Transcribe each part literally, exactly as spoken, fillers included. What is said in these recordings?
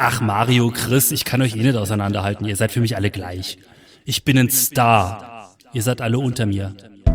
Ach, Mario, Chris, ich kann euch eh nicht auseinanderhalten. Ihr seid für mich alle gleich. Ich bin ein Star. Ihr seid alle unter mir.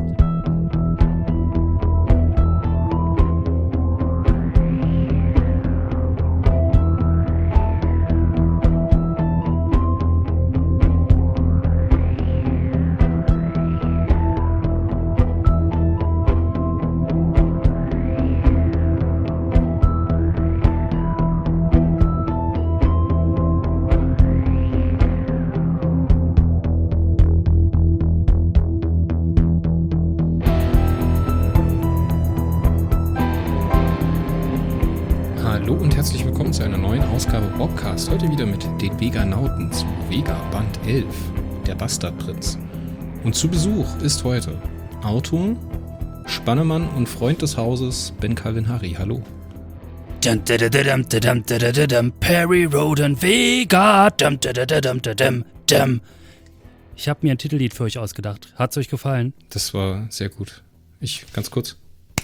Hallo und herzlich willkommen zu einer neuen Ausgabe Bobcast. Heute wieder mit den Veganauten zu Vega Band elf, der Bastardprinz. Und zu Besuch ist heute Autor, Spannemann und Freund des Hauses Ben Calvin Harry. Hallo. Dum, dum, dum, dum, dum, dum, Perry Roden Vega. Dum, dum, dum, dum, dum. Ich habe mir ein Titellied für euch ausgedacht. Hat's euch gefallen? Das war sehr gut. Ich, ganz kurz.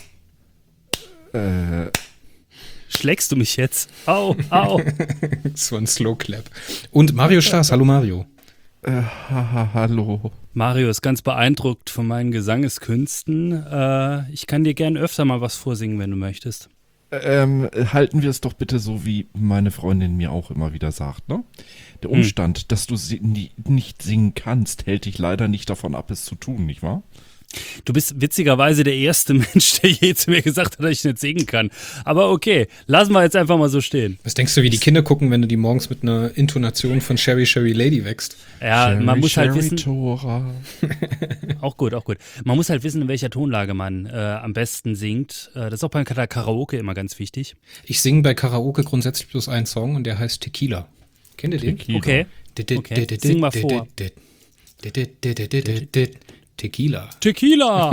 Äh... Schlägst du mich jetzt? Au, au. Das war ein Slow Clap. Und Mario Staas. Hallo Mario. Äh, ha, hallo. Mario ist ganz beeindruckt von meinen Gesangeskünsten. Äh, ich kann dir gern öfter mal was vorsingen, wenn du möchtest. Ähm, halten wir es doch bitte so, wie meine Freundin mir auch immer wieder sagt, ne? Der Umstand, hm. dass du si- nie, nicht singen kannst, hält dich leider nicht davon ab, es zu tun, nicht wahr? Du bist witzigerweise der erste Mensch, der je zu mir gesagt hat, dass ich nicht singen kann. Aber okay, lassen wir jetzt einfach mal so stehen. Was denkst du, wie die Kinder gucken, wenn du die morgens mit einer Intonation von Sherry, Sherry Lady wächst? Ja, Sherry, man muss halt Sherry, wissen. Tora. Auch gut, auch gut. Man muss halt wissen, in welcher Tonlage man äh, am besten singt. Äh, das ist auch beim Karaoke immer ganz wichtig. Ich singe bei Karaoke grundsätzlich bloß einen Song und der heißt Tequila. Kennt ihr den? Tequila. Okay. okay. Sing mal vor. Tequila. Tequila!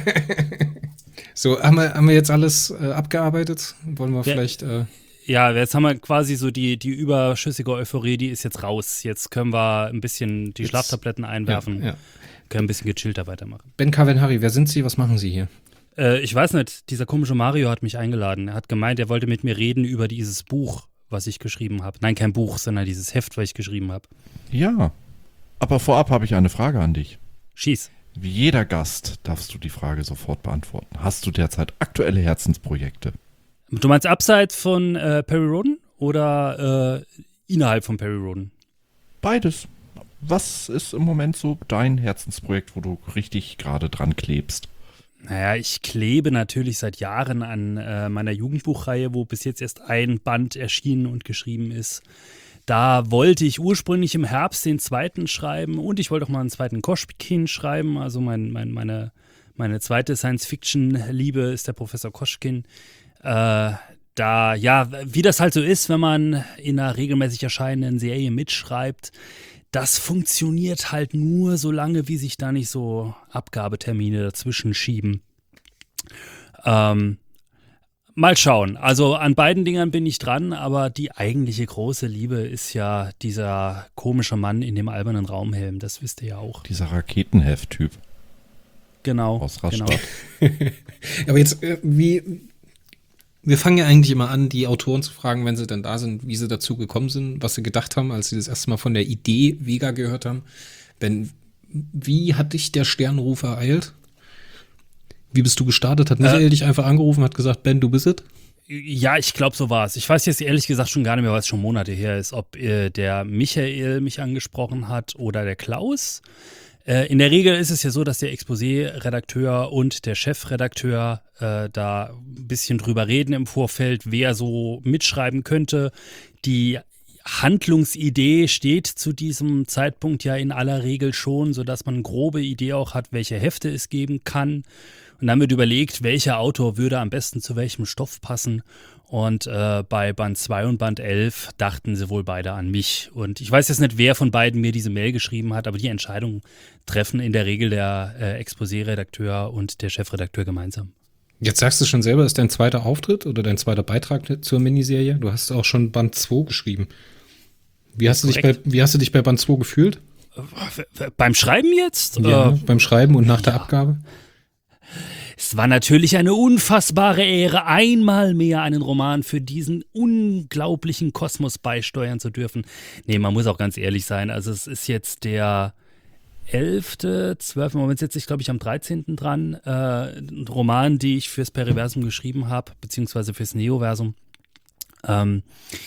So, haben wir, haben wir jetzt alles äh, abgearbeitet? Wollen wir ja, vielleicht... Äh ja, jetzt haben wir quasi so die, die überschüssige Euphorie, die ist jetzt raus. Jetzt können wir ein bisschen die jetzt, Schlaftabletten einwerfen, ja, ja. können ein bisschen gechillter weitermachen. Ben Calvin Harry, wer sind Sie? Was machen Sie hier? Äh, ich weiß nicht, dieser komische Mario hat mich eingeladen. Er hat gemeint, er wollte mit mir reden über dieses Buch, was ich geschrieben habe. Nein, kein Buch, sondern dieses Heft, was ich geschrieben habe. Ja, aber vorab habe ich eine Frage an dich. Schieß. Wie jeder Gast darfst du die Frage sofort beantworten. Hast du derzeit aktuelle Herzensprojekte? Du meinst abseits von äh, Perry Roden oder äh, innerhalb von Perry Roden? Beides. Was ist im Moment so dein Herzensprojekt, wo du richtig gerade dran klebst? Naja, ich klebe natürlich seit Jahren an äh, meiner Jugendbuchreihe, wo bis jetzt erst ein Band erschienen und geschrieben ist. Da wollte ich ursprünglich im Herbst den zweiten schreiben und ich wollte auch mal einen zweiten Koschkin schreiben. Also mein, mein, meine, meine zweite Science-Fiction-Liebe ist der Professor Koschkin. Äh, da, ja, wie das halt so ist, wenn man in einer regelmäßig erscheinenden Serie mitschreibt, das funktioniert halt nur so lange, wie sich da nicht so Abgabetermine dazwischen schieben. Ähm, Mal schauen. Also an beiden Dingern bin ich dran, aber die eigentliche große Liebe ist ja dieser komische Mann in dem albernen Raumhelm. Das wisst ihr ja auch. Dieser Raketenheft-Typ. Genau. Aus Rastatt. Genau. Aber jetzt, wie, wir fangen ja eigentlich immer an, die Autoren zu fragen, wenn sie dann da sind, wie sie dazu gekommen sind, was sie gedacht haben, als sie das erste Mal von der Idee Vega gehört haben. Ben, wie hat dich der Sternruf ereilt? Wie bist du gestartet? Hat Michael äh, dich einfach angerufen, hat gesagt, Ben, du bist es? Ja, ich glaube, so war es. Ich weiß jetzt ehrlich gesagt schon gar nicht mehr, weil es schon Monate her ist, ob äh, der Michael mich angesprochen hat oder der Klaus. Äh, in der Regel ist es ja so, dass der Exposé-Redakteur und der Chefredakteur äh, da ein bisschen drüber reden im Vorfeld, wer so mitschreiben könnte. Die Handlungsidee steht zu diesem Zeitpunkt ja in aller Regel schon, sodass man eine grobe Idee auch hat, welche Hefte es geben kann. Und dann wird überlegt, welcher Autor würde am besten zu welchem Stoff passen. Und äh, bei Band zwei und Band elf dachten sie wohl beide an mich. Und ich weiß jetzt nicht, wer von beiden mir diese Mail geschrieben hat, aber die Entscheidung treffen in der Regel der äh, Exposé-Redakteur und der Chefredakteur gemeinsam. Jetzt sagst du schon selber, ist dein zweiter Auftritt oder dein zweiter Beitrag zur Miniserie? Du hast auch schon Band zwei geschrieben. Wie hast, du dich bei, wie hast du dich bei Band zwei gefühlt? Beim Schreiben jetzt? Ja, äh, beim Schreiben und nach ja. der Abgabe? Es war natürlich eine unfassbare Ehre, einmal mehr einen Roman für diesen unglaublichen Kosmos beisteuern zu dürfen. Nee, man muss auch ganz ehrlich sein, also es ist jetzt der elfte, zwölfte, Moment sitze ich glaube ich am dreizehnten dran, äh, ein Roman, die ich fürs Periversum geschrieben habe, beziehungsweise fürs Neoversum. Ähm,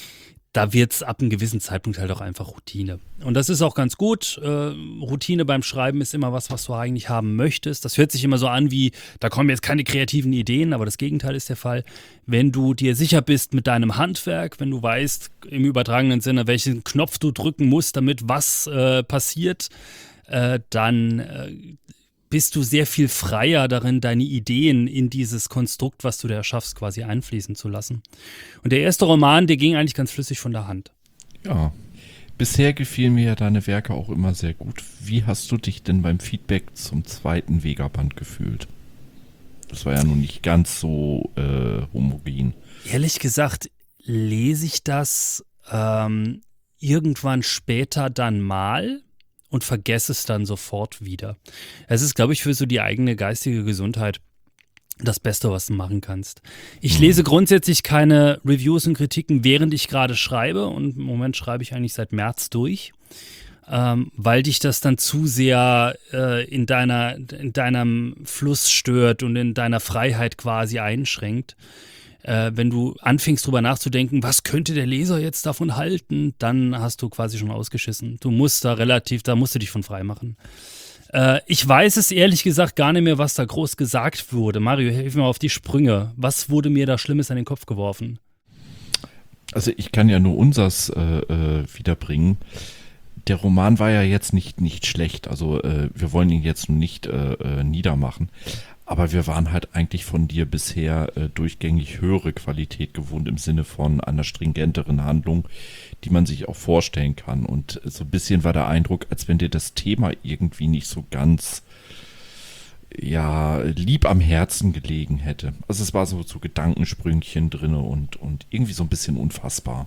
da wird es ab einem gewissen Zeitpunkt halt auch einfach Routine. Und das ist auch ganz gut. Äh, Routine beim Schreiben ist immer was, was du eigentlich haben möchtest. Das hört sich immer so an wie, da kommen jetzt keine kreativen Ideen, aber das Gegenteil ist der Fall. Wenn du dir sicher bist mit deinem Handwerk, wenn du weißt im übertragenen Sinne, welchen Knopf du drücken musst, damit was äh, passiert, äh, dann äh, bist du sehr viel freier darin, deine Ideen in dieses Konstrukt, was du da erschaffst, quasi einfließen zu lassen. Und der erste Roman, der ging eigentlich ganz flüssig von der Hand. Ja, bisher gefielen mir ja deine Werke auch immer sehr gut. Wie hast du dich denn beim Feedback zum zweiten Vega-Band gefühlt? Das war ja nun nicht ganz so äh, homogen. Ehrlich gesagt, lese ich das ähm, irgendwann später dann mal und vergesse es dann sofort wieder. Es ist, glaube ich, für so die eigene geistige Gesundheit das Beste, was du machen kannst. Ich lese grundsätzlich keine Reviews und Kritiken, während ich gerade schreibe, und im Moment schreibe ich eigentlich seit März durch, ähm, weil dich das dann zu sehr äh, in deiner, in deinem Fluss stört und in deiner Freiheit quasi einschränkt. Äh, wenn du anfängst drüber nachzudenken, was könnte der Leser jetzt davon halten, dann hast du quasi schon ausgeschissen. Du musst da relativ, da musst du dich von frei machen. Äh, ich weiß es ehrlich gesagt gar nicht mehr, was da groß gesagt wurde. Mario, hilf mir mal auf die Sprünge. Was wurde mir da Schlimmes an den Kopf geworfen? Also ich kann ja nur unsers äh, äh, wiederbringen. Der Roman war ja jetzt nicht, nicht schlecht. Also äh, wir wollen ihn jetzt nicht äh, äh, niedermachen. Aber wir waren halt eigentlich von dir bisher äh, durchgängig höhere Qualität gewohnt im Sinne von einer stringenteren Handlung, die man sich auch vorstellen kann. Und so ein bisschen war der Eindruck, als wenn dir das Thema irgendwie nicht so ganz ja lieb am Herzen gelegen hätte. Also es war so, so Gedankensprüngchen drin und, und irgendwie so ein bisschen unfassbar.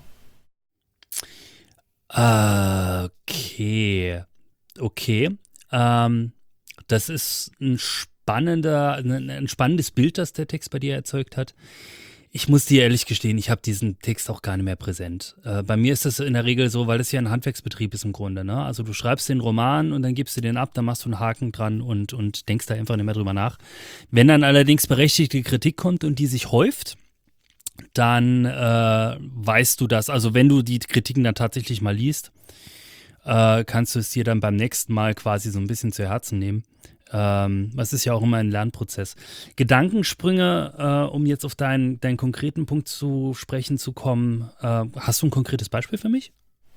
Okay. Okay. Ähm, das ist ein spannender, ein spannendes Bild, das der Text bei dir erzeugt hat. Ich muss dir ehrlich gestehen, ich habe diesen Text auch gar nicht mehr präsent. Äh, bei mir ist das in der Regel so, weil das ja ein Handwerksbetrieb ist im Grunde. Ne? Also du schreibst den Roman und dann gibst du den ab, dann machst du einen Haken dran und, und denkst da einfach nicht mehr drüber nach. Wenn dann allerdings berechtigte Kritik kommt und die sich häuft, dann äh, weißt du das. Also wenn du die Kritiken dann tatsächlich mal liest, äh, kannst du es dir dann beim nächsten Mal quasi so ein bisschen zu Herzen nehmen. Ähm, das ist ja auch immer ein Lernprozess. Gedankensprünge, äh, um jetzt auf deinen, deinen konkreten Punkt zu sprechen zu kommen. Äh, hast du ein konkretes Beispiel für mich?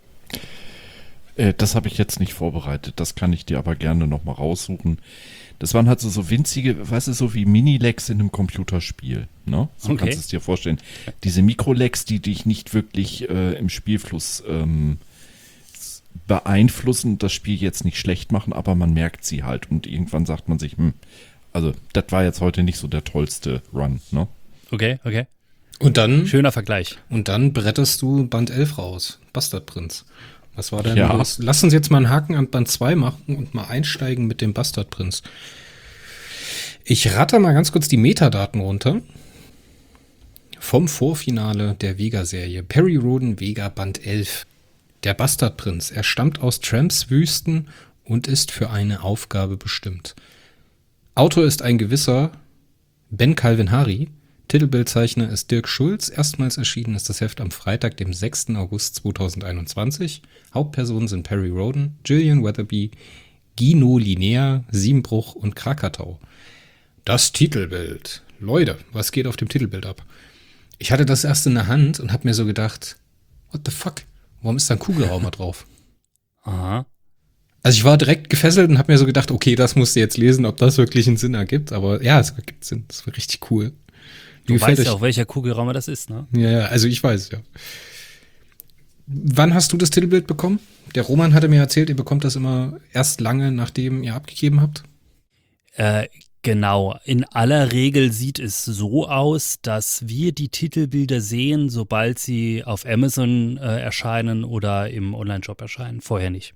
Äh, das habe ich jetzt nicht vorbereitet. Das kann ich dir aber gerne nochmal raussuchen. Das waren halt so, so winzige, weißt du, so wie Mini-Lecks in einem Computerspiel. Ne? So Okay. kannst du es dir vorstellen. Diese Mikro-Lecks, die dich nicht wirklich äh, im Spielfluss ähm, beeinflussen, das Spiel jetzt nicht schlecht machen, aber man merkt sie halt und irgendwann sagt man sich, hm, also das war jetzt heute nicht so der tollste Run, ne? Okay, okay. Und dann, Schöner Vergleich. und dann bretterst du Band elf raus, Bastardprinz. Was war denn Ja. los? Lass uns jetzt mal einen Haken an Band zwei machen und mal einsteigen mit dem Bastardprinz. Ich ratter mal ganz kurz die Metadaten runter. Vom Vorfinale der Vega-Serie. Perry Rhodan, Vega, Band elf. Der Bastardprinz. Er stammt aus Tramps Wüsten und ist für eine Aufgabe bestimmt. Autor ist ein gewisser Ben Calvin Hari. Titelbildzeichner ist Dirk Schulz. Erstmals erschienen ist das Heft am Freitag, dem sechsten August zweitausendeinundzwanzig. Hauptpersonen sind Perry Rhodan, Gillian Weatherby, Gino Linnea, Siebenbruch und Krakatau. Das Titelbild. Leute, was geht auf dem Titelbild ab? Ich hatte das erst in der Hand und habe mir so gedacht, what the fuck? Warum ist da ein Kugelraumer drauf? Aha. Also ich war direkt gefesselt und habe mir so gedacht, okay, das musst du jetzt lesen, ob das wirklich einen Sinn ergibt. Aber ja, es ergibt Sinn. Das war richtig cool. Wie Du gefällt weißt euch? ja auch, welcher Kugelraumer das ist, ne? Ja, ja, also ich weiß, ja. Wann hast du das Titelbild bekommen? Der Roman hatte mir erzählt, ihr bekommt das immer erst lange, nachdem ihr abgegeben habt. Äh, genau. In aller Regel sieht es so aus, dass wir die Titelbilder sehen, sobald sie auf Amazon äh, erscheinen oder im Online-Shop erscheinen. Vorher nicht.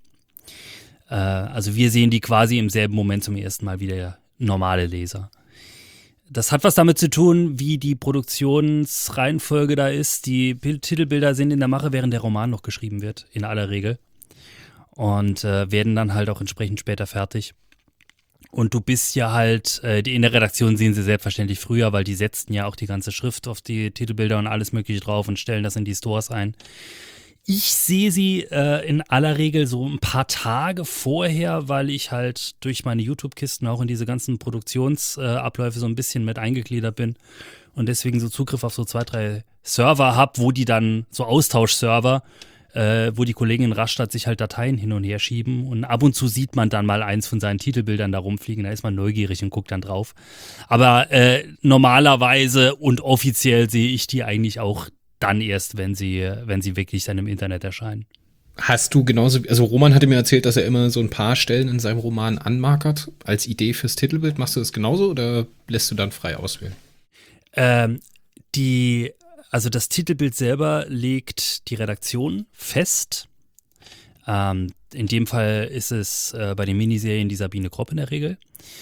Also wir sehen die quasi im selben Moment zum ersten Mal wie der normale Leser. das hat was damit zu tun, wie die Produktionsreihenfolge da ist. Die Bild- Titelbilder sind in der Mache, während der Roman noch geschrieben wird, in aller Regel. Und äh, werden dann halt auch entsprechend später fertig. Und du bist ja halt, äh, die in der Redaktion sehen sie selbstverständlich früher, weil die setzten ja auch die ganze Schrift auf die Titelbilder und alles mögliche drauf und stellen das in die Stores ein. Ich sehe sie äh, in aller Regel so ein paar Tage vorher, weil ich halt durch meine YouTube-Kisten auch in diese ganzen Produktionsabläufe äh, so ein bisschen mit eingegliedert bin und deswegen so Zugriff auf so zwei, drei Server habe, wo die dann so Austauschserver, äh, wo die Kollegen in Rastatt sich halt Dateien hin und her schieben und ab und zu sieht man dann mal eins von seinen Titelbildern da rumfliegen, da ist man neugierig und guckt dann drauf. Aber äh, normalerweise und offiziell sehe ich die eigentlich auch dann erst, wenn sie, wenn sie wirklich dann im Internet erscheinen. Hast du genauso, also Roman hatte mir erzählt, dass er immer so ein paar Stellen in seinem Roman anmarkert als Idee fürs Titelbild. Machst du das genauso oder lässt du dann frei auswählen? Ähm, die, also das Titelbild selber legt die Redaktion fest. Ähm, in dem Fall ist es äh, bei den Miniserien die Sabine Kropp in der Regel.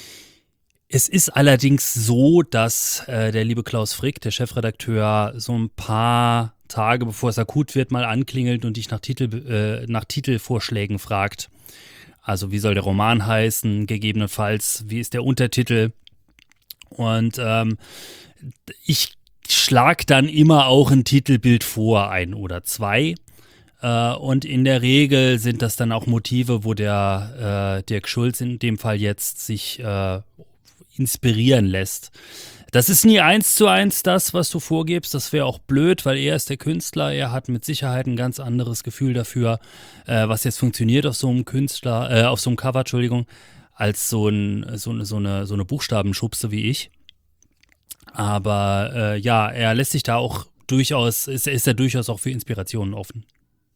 Es ist allerdings so, dass äh, der liebe Klaus Frick, der Chefredakteur, so ein paar Tage, bevor es akut wird, mal anklingelt und dich nach, Titel, äh, nach Titelvorschlägen fragt. Also wie soll der Roman heißen, gegebenenfalls, wie ist der Untertitel? Und ähm, ich schlage dann immer auch ein Titelbild vor, ein oder zwei. Äh, und in der Regel sind das dann auch Motive, wo der äh, Dirk Schulz in dem Fall jetzt sich äh, inspirieren lässt. Das ist nie eins zu eins das, was du vorgibst. Das wäre auch blöd, weil er ist der Künstler. Er hat mit Sicherheit ein ganz anderes Gefühl dafür, äh, was jetzt funktioniert auf so einem Künstler, äh, auf so einem Cover, Entschuldigung, als so, ein, so, so eine, so eine Buchstabenschubse wie ich. Aber äh, ja, er lässt sich da auch durchaus, ist, ist er durchaus auch für Inspirationen offen.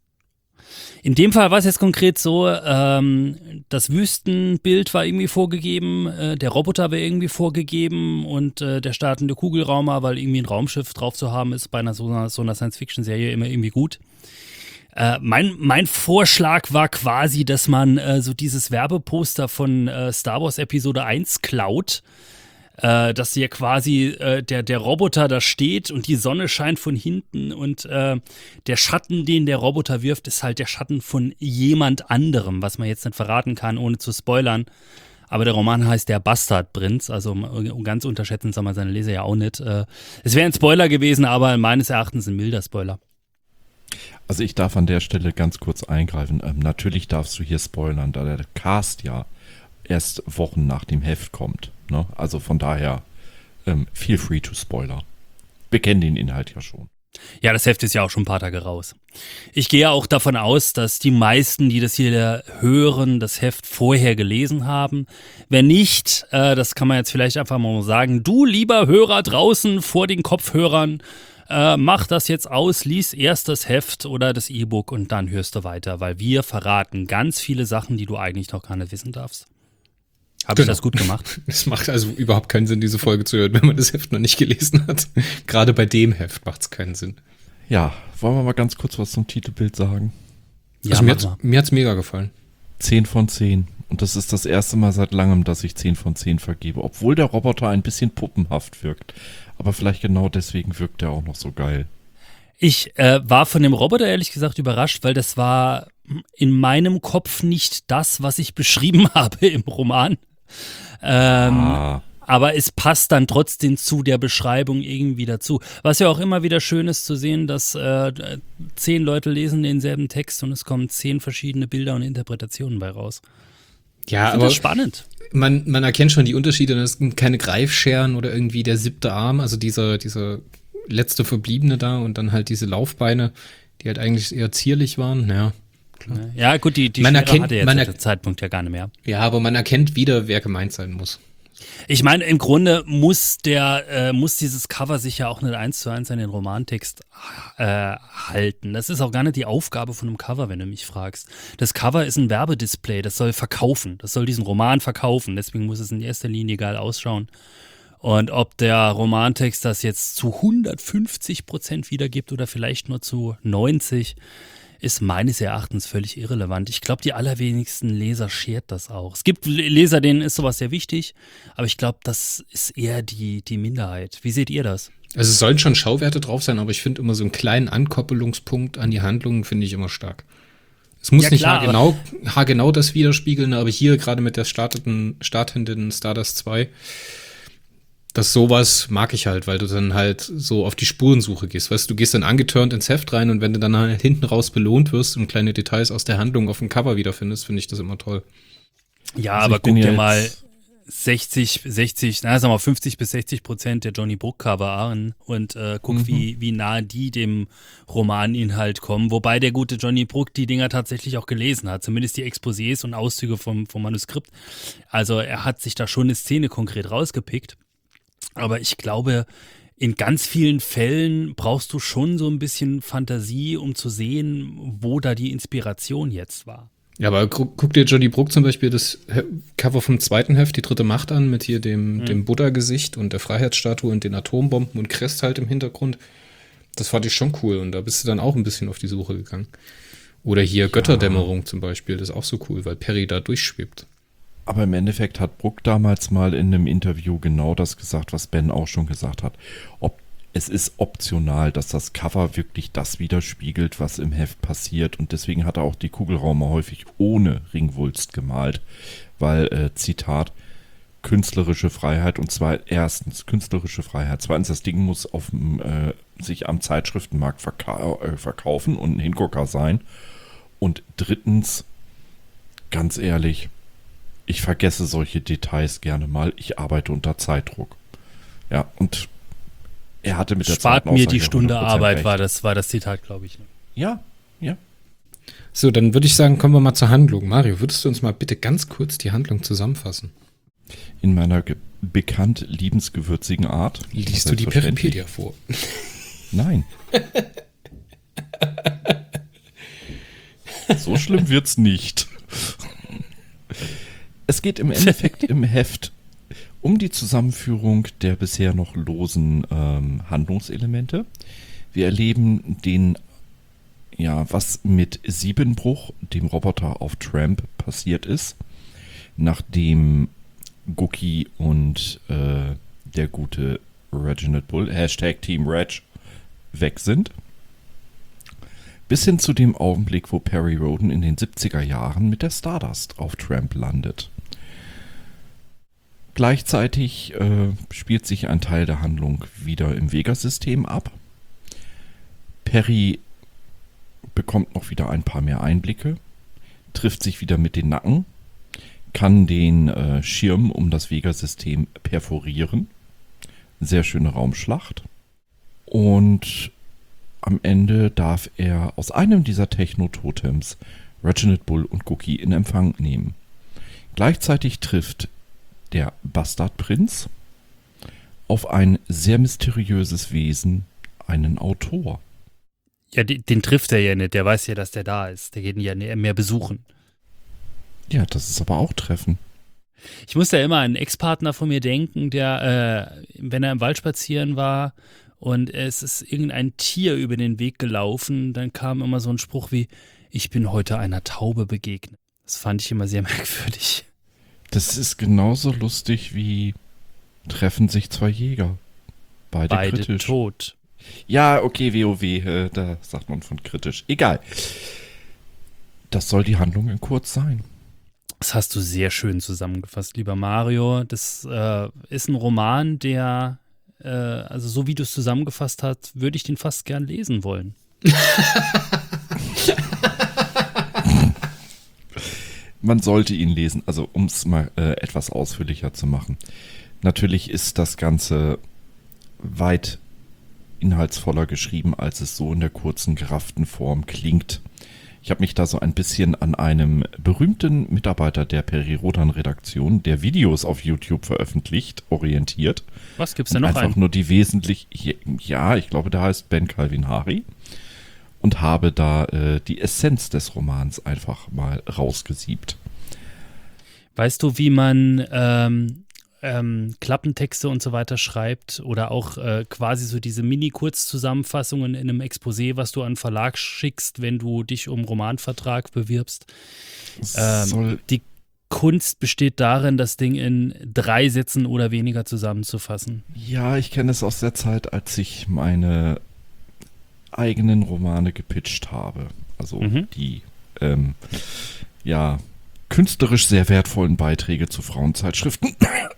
In dem Fall war es jetzt konkret so, ähm, das Wüstenbild war irgendwie vorgegeben, äh, der Roboter war irgendwie vorgegeben und äh, der startende Kugelraumer, weil irgendwie ein Raumschiff drauf zu haben ist bei einer so einer, so einer Science-Fiction-Serie immer irgendwie gut. Äh, mein, mein Vorschlag war quasi, dass man äh, so dieses Werbeposter von äh, Star Wars Episode eins klaut. Äh, dass hier quasi äh, der, der Roboter da steht und die Sonne scheint von hinten und äh, der Schatten, den der Roboter wirft, ist halt der Schatten von jemand anderem, was man jetzt nicht verraten kann, ohne zu spoilern. Aber der Roman heißt Der Bastardprinz, also um, ganz unterschätzen soll man seine Leser ja auch nicht. Äh, es wäre ein Spoiler gewesen, aber meines Erachtens ein milder Spoiler. Also ich darf an der Stelle ganz kurz eingreifen. Ähm, natürlich darfst du hier spoilern, da der Cast ja erst Wochen nach dem Heft kommt. Ne? Also von daher, ähm, feel free to spoiler. Wir kennen den Inhalt ja schon. Ja, das Heft ist ja auch schon ein paar Tage raus. Ich gehe auch davon aus, dass die meisten, die das hier hören, das Heft vorher gelesen haben. Wenn nicht, äh, das kann man jetzt vielleicht einfach mal sagen, du lieber Hörer draußen vor den Kopfhörern, äh, mach das jetzt aus, lies erst das Heft oder das E-Book und dann hörst du weiter, weil wir verraten ganz viele Sachen, die du eigentlich noch gar nicht wissen darfst. Habe genau. ich das gut gemacht? Es macht also überhaupt keinen Sinn, diese Folge zu hören, wenn man das Heft noch nicht gelesen hat. Gerade bei dem Heft macht es keinen Sinn. Ja, wollen wir mal ganz kurz was zum Titelbild sagen? Ja, also mir hat's, mir hat's mega gefallen. zehn von zehn. Und das ist das erste Mal seit langem, dass ich zehn von zehn vergebe. Obwohl der Roboter ein bisschen puppenhaft wirkt. Aber vielleicht genau deswegen wirkt er auch noch so geil. Ich äh, war von dem Roboter ehrlich gesagt überrascht, weil das war in meinem Kopf nicht das, was ich beschrieben habe im Roman. Ähm, ah. Aber es passt dann trotzdem zu der Beschreibung irgendwie dazu. Was ja auch immer wieder schön ist zu sehen, dass äh, zehn Leute lesen denselben Text und es kommen zehn verschiedene Bilder und Interpretationen bei raus. Ja, ich finde das spannend. Man, man erkennt schon die Unterschiede. Es sind keine Greifscheren oder irgendwie der siebte Arm, also dieser, dieser letzte Verbliebene da und dann halt diese Laufbeine, die halt eigentlich eher zierlich waren. Ja, klar. Ja, gut, die, die man Schere erkennt, hatte jetzt man zu dem Zeitpunkt ja gar nicht mehr. Ja, aber man erkennt wieder, wer gemeint sein muss. Ich meine, im Grunde muss der, äh, muss dieses Cover sich ja auch nicht eins zu eins an den Romantext äh, halten. Das ist auch gar nicht die Aufgabe von einem Cover, wenn du mich fragst. Das Cover ist ein Werbedisplay, das soll verkaufen, das soll diesen Roman verkaufen, deswegen muss es in erster Linie geil ausschauen. Und ob der Romantext das jetzt zu hundertfünfzig Prozent wiedergibt oder vielleicht nur zu neunzig, ist meines Erachtens völlig irrelevant. Ich glaube, die allerwenigsten Leser schert das auch. Es gibt Leser, denen ist sowas sehr wichtig, aber ich glaube, das ist eher die, die Minderheit. Wie seht ihr das? Also es sollen schon Schauwerte drauf sein, aber ich finde immer so einen kleinen Ankoppelungspunkt an die Handlungen finde ich immer stark. Es muss Ja, nicht klar, haargenau, haargenau das widerspiegeln, aber hier gerade mit der startenden, startenden Stardust zwei, das sowas mag ich halt, weil du dann halt so auf die Spurensuche gehst. Weißt du, du gehst dann angeturnt ins Heft rein und wenn du dann halt hinten raus belohnt wirst und kleine Details aus der Handlung auf dem Cover wiederfindest, finde ich das immer toll. Ja, Also aber ich bin guck dir jetzt- mal sechzig, sechzig, na sagen wir mal fünfzig bis sechzig Prozent der Johnny Brook Cover an und äh, guck, Mhm. wie, wie nah die dem Romaninhalt kommen. Wobei der gute Johnny Brook die Dinger tatsächlich auch gelesen hat, zumindest die Exposés und Auszüge vom, vom Manuskript. Also er hat sich da schon eine Szene konkret rausgepickt. Aber ich glaube, in ganz vielen Fällen brauchst du schon so ein bisschen Fantasie, um zu sehen, wo da die Inspiration jetzt war. Ja, aber guck, guck dir Johnny Brook zum Beispiel das He- Cover vom zweiten Heft, die dritte Macht an, mit hier dem, Mhm. dem Buddha-Gesicht und der Freiheitsstatue und den Atombomben und Crest halt im Hintergrund. Das fand ich schon cool und da bist du dann auch ein bisschen auf die Suche gegangen. Oder hier Götterdämmerung zum Beispiel, das ist auch so cool, weil Perry da durchschwebt. Aber im Endeffekt hat Brook damals mal in einem Interview genau das gesagt, was Ben auch schon gesagt hat. Ob, es ist optional, dass das Cover wirklich das widerspiegelt, was im Heft passiert. Und deswegen hat er auch die Kugelraume häufig ohne Ringwulst gemalt. Weil, äh, Zitat, künstlerische Freiheit und zwar erstens künstlerische Freiheit. Zweitens, das Ding muss auf dem, äh, sich am Zeitschriftenmarkt verka- äh, verkaufen und ein Hingucker sein. Und drittens, ganz ehrlich, ich vergesse solche Details gerne mal. Ich arbeite unter Zeitdruck. Ja, und er hatte mit der Spart zweiten mir Aussage die Stunde hundert Prozent Arbeit, recht. war das, war das Zitat, glaube ich. Ja, ja. So, dann würde ich sagen, kommen wir mal zur Handlung. Mario, würdest du uns mal bitte ganz kurz die Handlung zusammenfassen? In meiner ge- bekannt liebensgewürzigen Art. Liest du die Selbstverständlich. Peripedia vor? Nein. So schlimm wird's nicht. Es geht im Endeffekt im Heft um die Zusammenführung der bisher noch losen ähm, Handlungselemente. Wir erleben den, ja, was mit Siebenbruch, dem Roboter auf Tramp, passiert ist, nachdem Gookie und äh, der gute Reginald Bull, Hashtag Team Reg, weg sind. Bis hin zu dem Augenblick, wo Perry Rhodan in den siebziger Jahren mit der Stardust auf Tramp landet. Gleichzeitig äh, spielt sich ein Teil der Handlung wieder im Vega-System ab. Perry bekommt noch wieder ein paar mehr Einblicke, trifft sich wieder mit den Nacken, kann den äh, Schirm um das Vega-System perforieren. Sehr schöne Raumschlacht. Und am Ende darf er aus einem dieser Techno-Totems Reginald Bull und Gookie in Empfang nehmen. Gleichzeitig trifft der Bastardprinz auf ein sehr mysteriöses Wesen, einen Autor. Ja, den, den trifft er ja nicht. Der weiß ja, dass der da ist. Der geht ihn ja mehr mehr besuchen. Ja, das ist aber auch Treffen. Ich muss da immer an einen Ex-Partner von mir denken, der, äh, wenn er im Wald spazieren war und es ist irgendein Tier über den Weg gelaufen, dann kam immer so ein Spruch wie, ich bin heute einer Taube begegnet. Das fand ich immer sehr merkwürdig. Das ist genauso lustig wie treffen sich zwei Jäger. Beide, Beide kritisch. tot. Ja, okay, WoW, äh, da sagt man von kritisch. Egal. Das soll die Handlung in kurz sein. Das hast du sehr schön zusammengefasst, lieber Mario. Das äh, ist ein Roman, der, äh, also so wie du es zusammengefasst hast, würde ich den fast gern lesen wollen. Man sollte ihn lesen, also um es mal äh, etwas ausführlicher zu machen. Natürlich ist das Ganze weit inhaltsvoller geschrieben, als es so in der kurzen, gerafften Form klingt. Ich habe mich da so ein bisschen an einem berühmten Mitarbeiter der Peri-Rodan-Redaktion, der Videos auf YouTube veröffentlicht, orientiert. Was gibt's Und denn noch einfach ein? nur die wesentlich, ja, ich glaube, der heißt Ben Calvin Hari. Und habe da äh, die Essenz des Romans einfach mal rausgesiebt. Weißt du, wie man ähm, ähm, Klappentexte und so weiter schreibt oder auch äh, quasi so diese Mini-Kurzzusammenfassungen in einem Exposé, was du an den Verlag schickst, wenn du dich um Romanvertrag bewirbst. Ähm, die Kunst besteht darin, das Ding in drei Sätzen oder weniger zusammenzufassen. Ja, ich kenne es aus der Zeit, als ich meine eigenen Romane gepitcht habe. Also mhm. die, ähm, ja, künstlerisch sehr wertvollen Beiträge zu Frauenzeitschriften.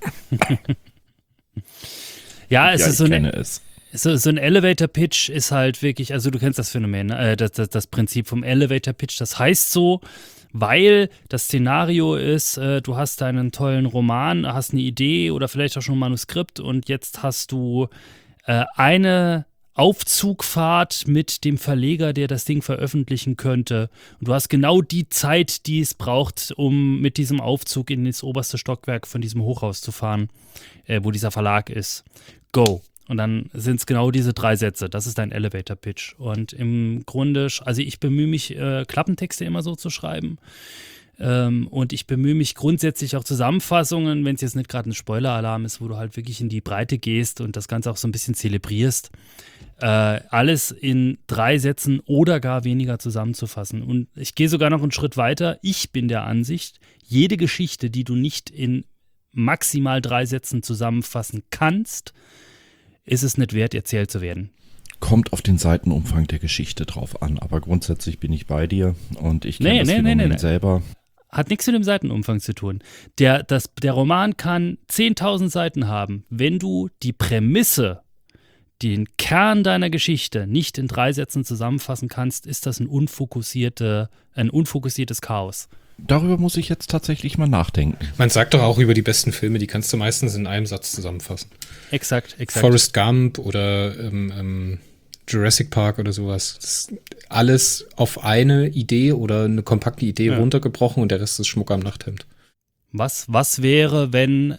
Ja, es ja, ist so, ich eine, kenne es. so, so ein Elevator-Pitch ist halt wirklich, also du kennst das Phänomen, äh, das, das, das Prinzip vom Elevator-Pitch, das heißt so, weil das Szenario ist, äh, du hast deinen tollen Roman, hast eine Idee oder vielleicht auch schon ein Manuskript und jetzt hast du äh, eine Aufzugfahrt mit dem Verleger, der das Ding veröffentlichen könnte. Und du hast genau die Zeit, die es braucht, um mit diesem Aufzug in das oberste Stockwerk von diesem Hochhaus zu fahren, äh, wo dieser Verlag ist. Go. Und dann sind es genau diese drei Sätze. Das ist dein Elevator-Pitch. Und im Grunde, also ich bemühe mich, äh, Klappentexte immer so zu schreiben. Ähm, und ich bemühe mich grundsätzlich auch Zusammenfassungen, wenn es jetzt nicht gerade ein Spoiler-Alarm ist, wo du halt wirklich in die Breite gehst und das Ganze auch so ein bisschen zelebrierst. Äh, alles in drei Sätzen oder gar weniger zusammenzufassen. Und ich gehe sogar noch einen Schritt weiter. Ich bin der Ansicht, jede Geschichte, die du nicht in maximal drei Sätzen zusammenfassen kannst, ist es nicht wert, erzählt zu werden. Kommt auf den Seitenumfang der Geschichte drauf an, aber grundsätzlich bin ich bei dir und ich kenne nee, das nee, Phänomen nee, nee. selber. Hat nichts mit dem Seitenumfang zu tun. Der, das, der Roman kann zehntausend Seiten haben. Wenn du die Prämisse, den Kern deiner Geschichte nicht in drei Sätzen zusammenfassen kannst, ist das ein, unfokussierte, ein unfokussiertes Chaos. Darüber muss ich jetzt tatsächlich mal nachdenken. Man sagt doch auch über die besten Filme, die kannst du meistens in einem Satz zusammenfassen. Exakt, exakt. Forrest Gump oder ähm, ähm, Jurassic Park oder sowas. Das ist alles auf eine Idee oder eine kompakte Idee ja. runtergebrochen und der Rest ist Schmuck am Nachthemd. Was, was wäre, wenn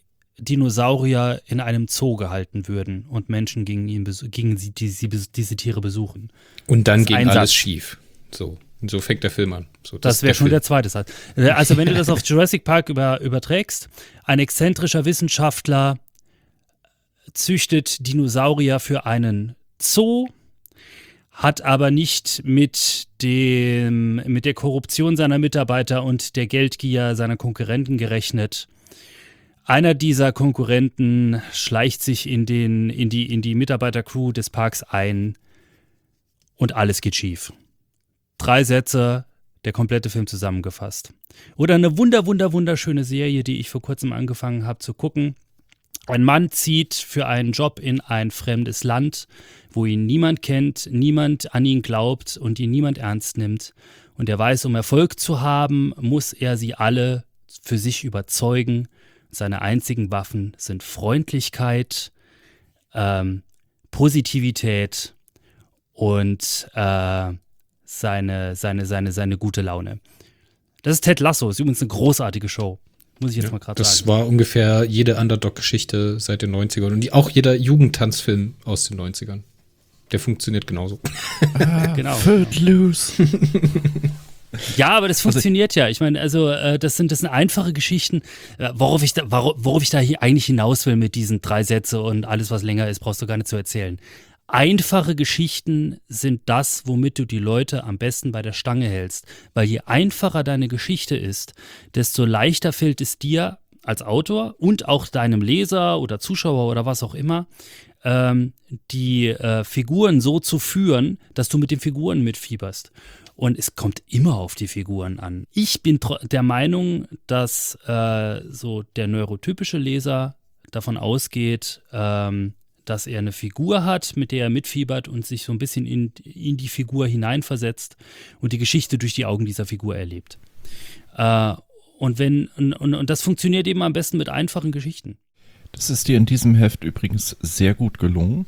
Dinosaurier in einem Zoo gehalten würden und Menschen gegen, ihn gegen sie, die, sie, diese Tiere besuchen? Und dann ging alles Satz. schief. So. Und so fängt der Film an. So, das das wäre schon Film. Der zweite Satz. Also wenn du das auf Jurassic Park über, überträgst, ein exzentrischer Wissenschaftler züchtet Dinosaurier für einen Zoo, hat aber nicht mit, dem, mit der Korruption seiner Mitarbeiter und der Geldgier seiner Konkurrenten gerechnet. Einer dieser Konkurrenten schleicht sich in, den, in die, in die Mitarbeitercrew des Parks ein und alles geht schief. Drei Sätze, der komplette Film zusammengefasst. Oder eine wunder, wunder, wunderschöne Serie, die ich vor kurzem angefangen habe zu gucken. Ein Mann zieht für einen Job in ein fremdes Land, wo ihn niemand kennt, niemand an ihn glaubt und ihn niemand ernst nimmt. Und er weiß, um Erfolg zu haben, muss er sie alle für sich überzeugen. Seine einzigen Waffen sind Freundlichkeit, ähm, Positivität und äh, Seine, seine, seine, seine gute Laune. Das ist Ted Lasso, ist übrigens eine großartige Show. Muss ich jetzt ja, mal gerade sagen. Das war ungefähr jede Underdog-Geschichte seit den neunzigern und auch jeder Jugendtanzfilm aus den neunzigern. Der funktioniert genauso. Ah, genau. Footloose. Ja, aber das funktioniert ja. Ich meine, also äh, das sind das sind einfache Geschichten. Äh, worauf ich da, worauf, worauf ich da hier eigentlich hinaus will mit diesen drei Sätze und alles, was länger ist, brauchst du gar nicht zu erzählen. Einfache Geschichten sind das, womit du die Leute am besten bei der Stange hältst. Weil je einfacher deine Geschichte ist, desto leichter fällt es dir als Autor und auch deinem Leser oder Zuschauer oder was auch immer, ähm, die äh, Figuren so zu führen, dass du mit den Figuren mitfieberst. Und es kommt immer auf die Figuren an. Ich bin tr- der Meinung, dass äh, so der neurotypische Leser davon ausgeht, ähm, dass er eine Figur hat, mit der er mitfiebert und sich so ein bisschen in, in die Figur hineinversetzt und die Geschichte durch die Augen dieser Figur erlebt. Äh, und, wenn, und, und, und das funktioniert eben am besten mit einfachen Geschichten. Das ist dir in diesem Heft übrigens sehr gut gelungen.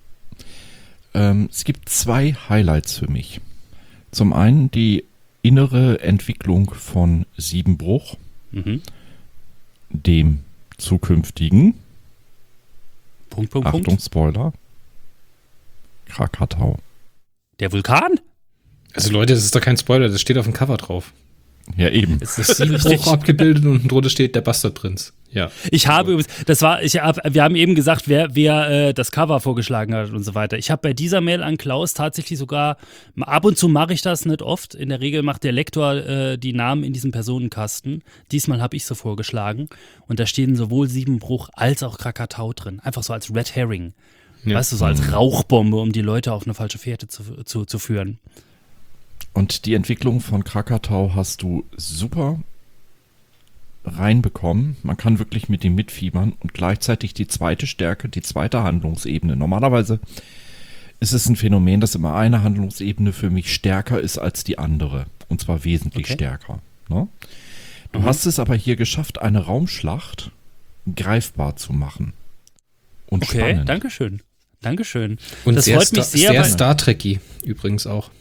Ähm, es gibt zwei Highlights für mich. Zum einen die innere Entwicklung von Siebenbruch, mhm. dem zukünftigen Punkt, Punkt, Achtung, Punkt. Spoiler. Krakatau. Der Vulkan? Also Leute, das ist doch kein Spoiler, das steht auf dem Cover drauf. Ja, eben. Es ist Siebenbruch abgebildet und drunter steht der Bastardprinz. Ja. Ich habe übrigens, das war, ich hab, wir haben eben gesagt, wer, wer äh, das Cover vorgeschlagen hat und so weiter. Ich habe bei dieser Mail an Klaus tatsächlich sogar, ab und zu mache ich das, nicht oft. In der Regel macht der Lektor äh, die Namen in diesem Personenkasten. Diesmal habe ich so vorgeschlagen. Und da stehen sowohl Siebenbruch als auch Krakatau drin. Einfach so als Red Herring. Ja. Weißt du, so als Rauchbombe, um die Leute auf eine falsche Fährte zu, zu, zu führen. Und die Entwicklung von Krakatau hast du super reinbekommen. Man kann wirklich mit dem mitfiebern und gleichzeitig die zweite Stärke, die zweite Handlungsebene. Normalerweise ist es ein Phänomen, dass immer eine Handlungsebene für mich stärker ist als die andere. Und zwar wesentlich okay. stärker. Ne? Du mhm. hast es aber hier geschafft, eine Raumschlacht greifbar zu machen. Und okay, spannend. Dankeschön. Dankeschön. Und das sehr freut mich Star- sehr. Sehr Star Trekky übrigens auch.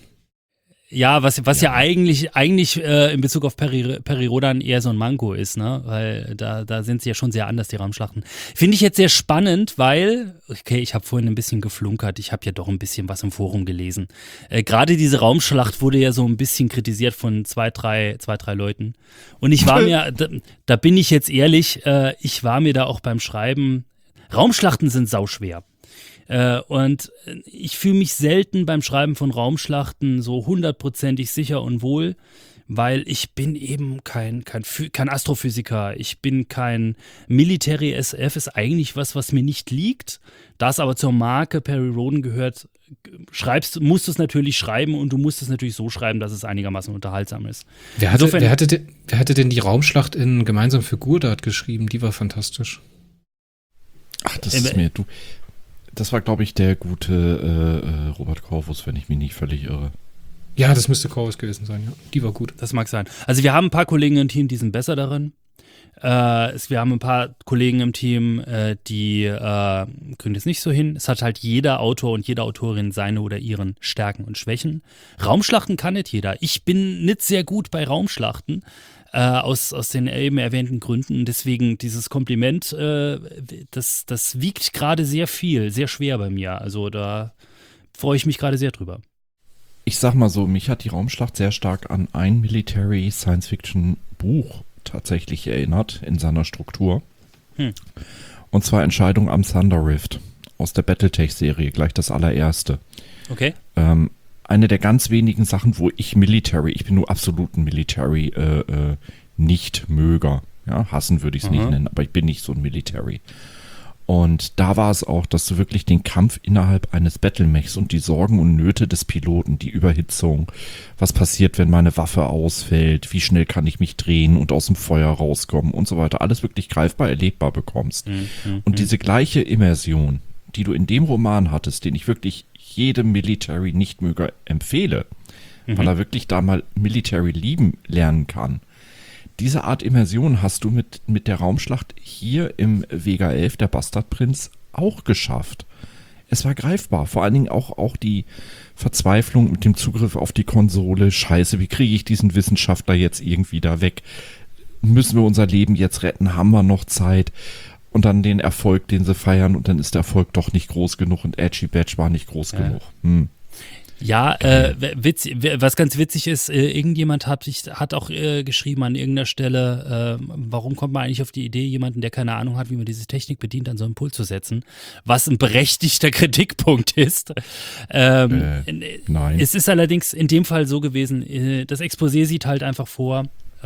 Ja, was, was ja. ja eigentlich, eigentlich äh, in Bezug auf Peri, Peri-Rodan eher so ein Manko ist, ne? Weil da, da sind sie ja schon sehr anders, die Raumschlachten. Finde ich jetzt sehr spannend, weil, okay, ich habe vorhin ein bisschen geflunkert, ich habe ja doch ein bisschen was im Forum gelesen. Äh, Gerade diese Raumschlacht wurde ja so ein bisschen kritisiert von zwei, drei, zwei, drei Leuten. Und ich war mir, da, da bin ich jetzt ehrlich, äh, ich war mir da auch beim Schreiben, Raumschlachten sind sauschwer. Äh, und ich fühle mich selten beim Schreiben von Raumschlachten so hundertprozentig sicher und wohl, weil ich bin eben kein, kein, kein Astrophysiker, ich bin kein Military S F, ist eigentlich was, was mir nicht liegt. Da es aber zur Marke Peri-Rodan gehört, schreibst, musst du es natürlich schreiben und du musst es natürlich so schreiben, dass es einigermaßen unterhaltsam ist. Wer hatte, Insofern, wer hatte, de, wer hatte denn die Raumschlacht in Gemeinsam für Gurdart geschrieben? Die war fantastisch. Ach, das ist mir, du, das war, glaube ich, der gute äh, Robert Corvus, wenn ich mich nicht völlig irre. Ja, das müsste Corvus gewesen sein, ja. Die war gut. Das mag sein. Also wir haben ein paar Kollegen im Team, die sind besser darin. Äh, es, wir haben ein paar Kollegen im Team, äh, die äh, kriegen das nicht so hin. Es hat halt jeder Autor und jede Autorin seine oder ihren Stärken und Schwächen. Raumschlachten kann nicht jeder. Ich bin nicht sehr gut bei Raumschlachten. Äh, aus, aus den eben erwähnten Gründen. Deswegen dieses Kompliment, äh, das, das wiegt gerade sehr viel, sehr schwer bei mir. Also da freue ich mich gerade sehr drüber. Ich sag mal so, mich hat die Raumschlacht sehr stark an ein Military Science-Fiction-Buch tatsächlich erinnert in seiner Struktur. Hm. Und zwar Entscheidung am Thunder Rift aus der Battletech-Serie, gleich das allererste. Okay. Ähm, Eine der ganz wenigen Sachen, wo ich Military, ich bin nur absoluten Military äh, äh, Nicht-Möger. Ja, hassen würde ich es nicht nennen, aber ich bin nicht so ein Military. Und da war es auch, dass du wirklich den Kampf innerhalb eines Battlemechs und die Sorgen und Nöte des Piloten, die Überhitzung, was passiert, wenn meine Waffe ausfällt, wie schnell kann ich mich drehen und aus dem Feuer rauskommen und so weiter, alles wirklich greifbar erlebbar bekommst. Mhm. Und diese gleiche Immersion, die du in dem Roman hattest, den ich wirklich jedem Military-Nichtmöger empfehle, mhm. weil er wirklich da mal Military lieben lernen kann. Diese Art Immersion hast du mit, mit der Raumschlacht hier im Vega elf, der Bastardprinz, auch geschafft. Es war greifbar, vor allen Dingen auch, auch die Verzweiflung mit dem Zugriff auf die Konsole. Scheiße, wie kriege ich diesen Wissenschaftler jetzt irgendwie da weg? Müssen wir unser Leben jetzt retten? Haben wir noch Zeit? Und dann den Erfolg, den sie feiern, und dann ist der Erfolg doch nicht groß genug und Edgy Badge war nicht groß ja. genug. Hm. Ja, äh, witz, was ganz witzig ist, äh, irgendjemand hat, sich, hat auch äh, geschrieben an irgendeiner Stelle, äh, warum kommt man eigentlich auf die Idee, jemanden, der keine Ahnung hat, wie man diese Technik bedient, an so einen Pult zu setzen, was ein berechtigter Kritikpunkt ist. Ähm, äh, nein. Es ist allerdings in dem Fall so gewesen, äh, das Exposé sieht halt einfach vor,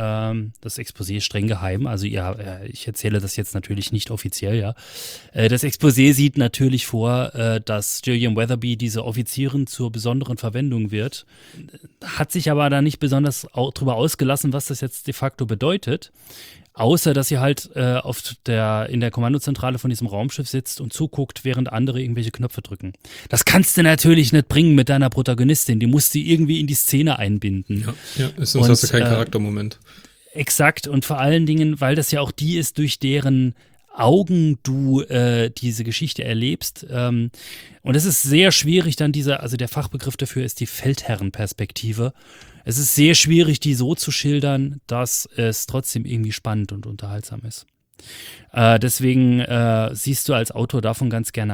das Exposé ist streng geheim, also ja, ich erzähle das jetzt natürlich nicht offiziell, ja. Das Exposé sieht natürlich vor, dass Gillian Weatherby diese Offizierin zur besonderen Verwendung wird, hat sich aber da nicht besonders drüber ausgelassen, was das jetzt de facto bedeutet. Außer, dass sie halt äh, auf der, in der Kommandozentrale von diesem Raumschiff sitzt und zuguckt, während andere irgendwelche Knöpfe drücken. Das kannst du natürlich nicht bringen mit deiner Protagonistin. Die musst du irgendwie in die Szene einbinden. Ja, ja sonst hast du keinen äh, Charaktermoment. Exakt. Und vor allen Dingen, weil das ja auch die ist, durch deren Augen du äh, diese Geschichte erlebst. Ähm, und es ist sehr schwierig dann diese, also der Fachbegriff dafür ist die Feldherrenperspektive. Es ist sehr schwierig, die so zu schildern, dass es trotzdem irgendwie spannend und unterhaltsam ist. Äh, deswegen äh, siehst du als Autor davon ganz gerne ab.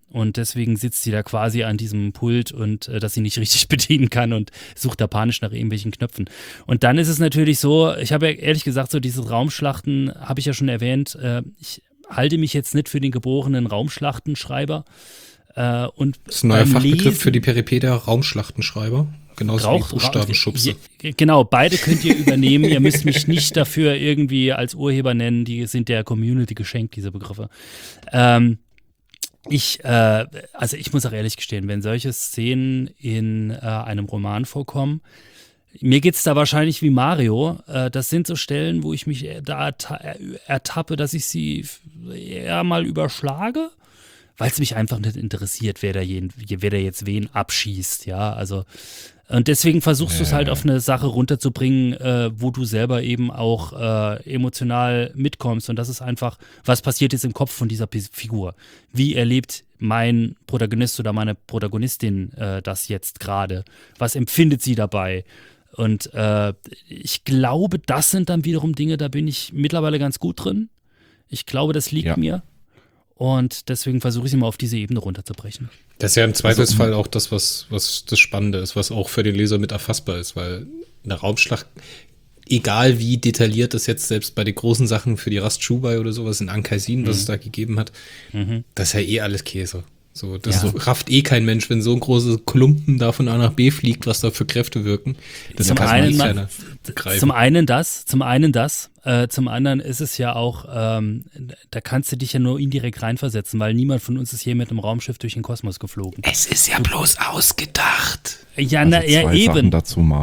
Und deswegen sitzt sie da quasi an diesem Pult und äh, dass sie nicht richtig bedienen kann und sucht da panisch nach irgendwelchen Knöpfen. Und dann ist es natürlich so, ich habe ja ehrlich gesagt, so diese Raumschlachten, habe ich ja schon erwähnt, äh, ich halte mich jetzt nicht für den geborenen Raumschlachtenschreiber. Äh, und das ist ein neuer Fachbegriff Lesen, für die Peripeter, Raumschlachtenschreiber. Genauso Rauch, wie Buchstabenschubse. Ra- genau, beide könnt ihr übernehmen. Ihr müsst mich nicht dafür irgendwie als Urheber nennen. Die sind der Community geschenkt, diese Begriffe. Ähm, Ich, äh, also ich muss auch ehrlich gestehen, wenn solche Szenen in äh, einem Roman vorkommen, mir geht's da wahrscheinlich wie Mario. Äh, das sind so Stellen, wo ich mich da ertappe, dass ich sie eher mal überschlage, weil es mich einfach nicht interessiert, wer da, jeden, wer da jetzt wen abschießt, ja, also und deswegen versuchst du es halt auf eine Sache runterzubringen, äh, wo du selber eben auch äh, emotional mitkommst. Und das ist einfach, was passiert jetzt im Kopf von dieser P- Figur? Wie erlebt mein Protagonist oder meine Protagonistin äh, das jetzt gerade? Was empfindet sie dabei? Und äh, ich glaube, das sind dann wiederum Dinge, da bin ich mittlerweile ganz gut drin. Ich glaube, das liegt Ja. mir. Und deswegen versuche ich sie mal auf diese Ebene runterzubrechen. Das ist ja im Zweifelsfall auch das, was, was das Spannende ist, was auch für den Leser mit erfassbar ist, weil eine Raumschlacht, egal wie detailliert das jetzt selbst bei den großen Sachen für die Rast Chubai oder sowas in Ankaisin, was Mhm. es da gegeben hat, Mhm. das ist ja eh alles Käse. So, das Ja. rafft eh kein Mensch, wenn so ein großes Klumpen da von A nach B fliegt, was da für Kräfte wirken. Das Zum kann einen, man ma- keiner begreifen. Zum einen das, zum einen das, äh, zum anderen ist es ja auch, ähm, da kannst du dich ja nur indirekt reinversetzen, weil niemand von uns ist hier mit einem Raumschiff durch den Kosmos geflogen. Es ist ja bloß ausgedacht. Ja, Also na, ja zwei Sachen eben. dazu mal.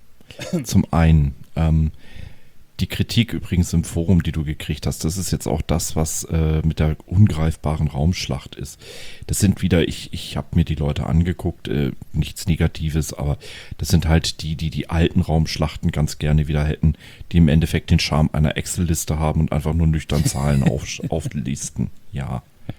Zum einen, ähm, die Kritik übrigens im Forum, die du gekriegt hast, das ist jetzt auch das, was äh, mit der ungreifbaren Raumschlacht ist. Das sind wieder, ich, ich habe mir die Leute angeguckt, äh, nichts Negatives, aber das sind halt die, die die alten Raumschlachten ganz gerne wieder hätten, die im Endeffekt den Charme einer Excel-Liste haben und einfach nur nüchtern Zahlen auf, auflisten. Ja.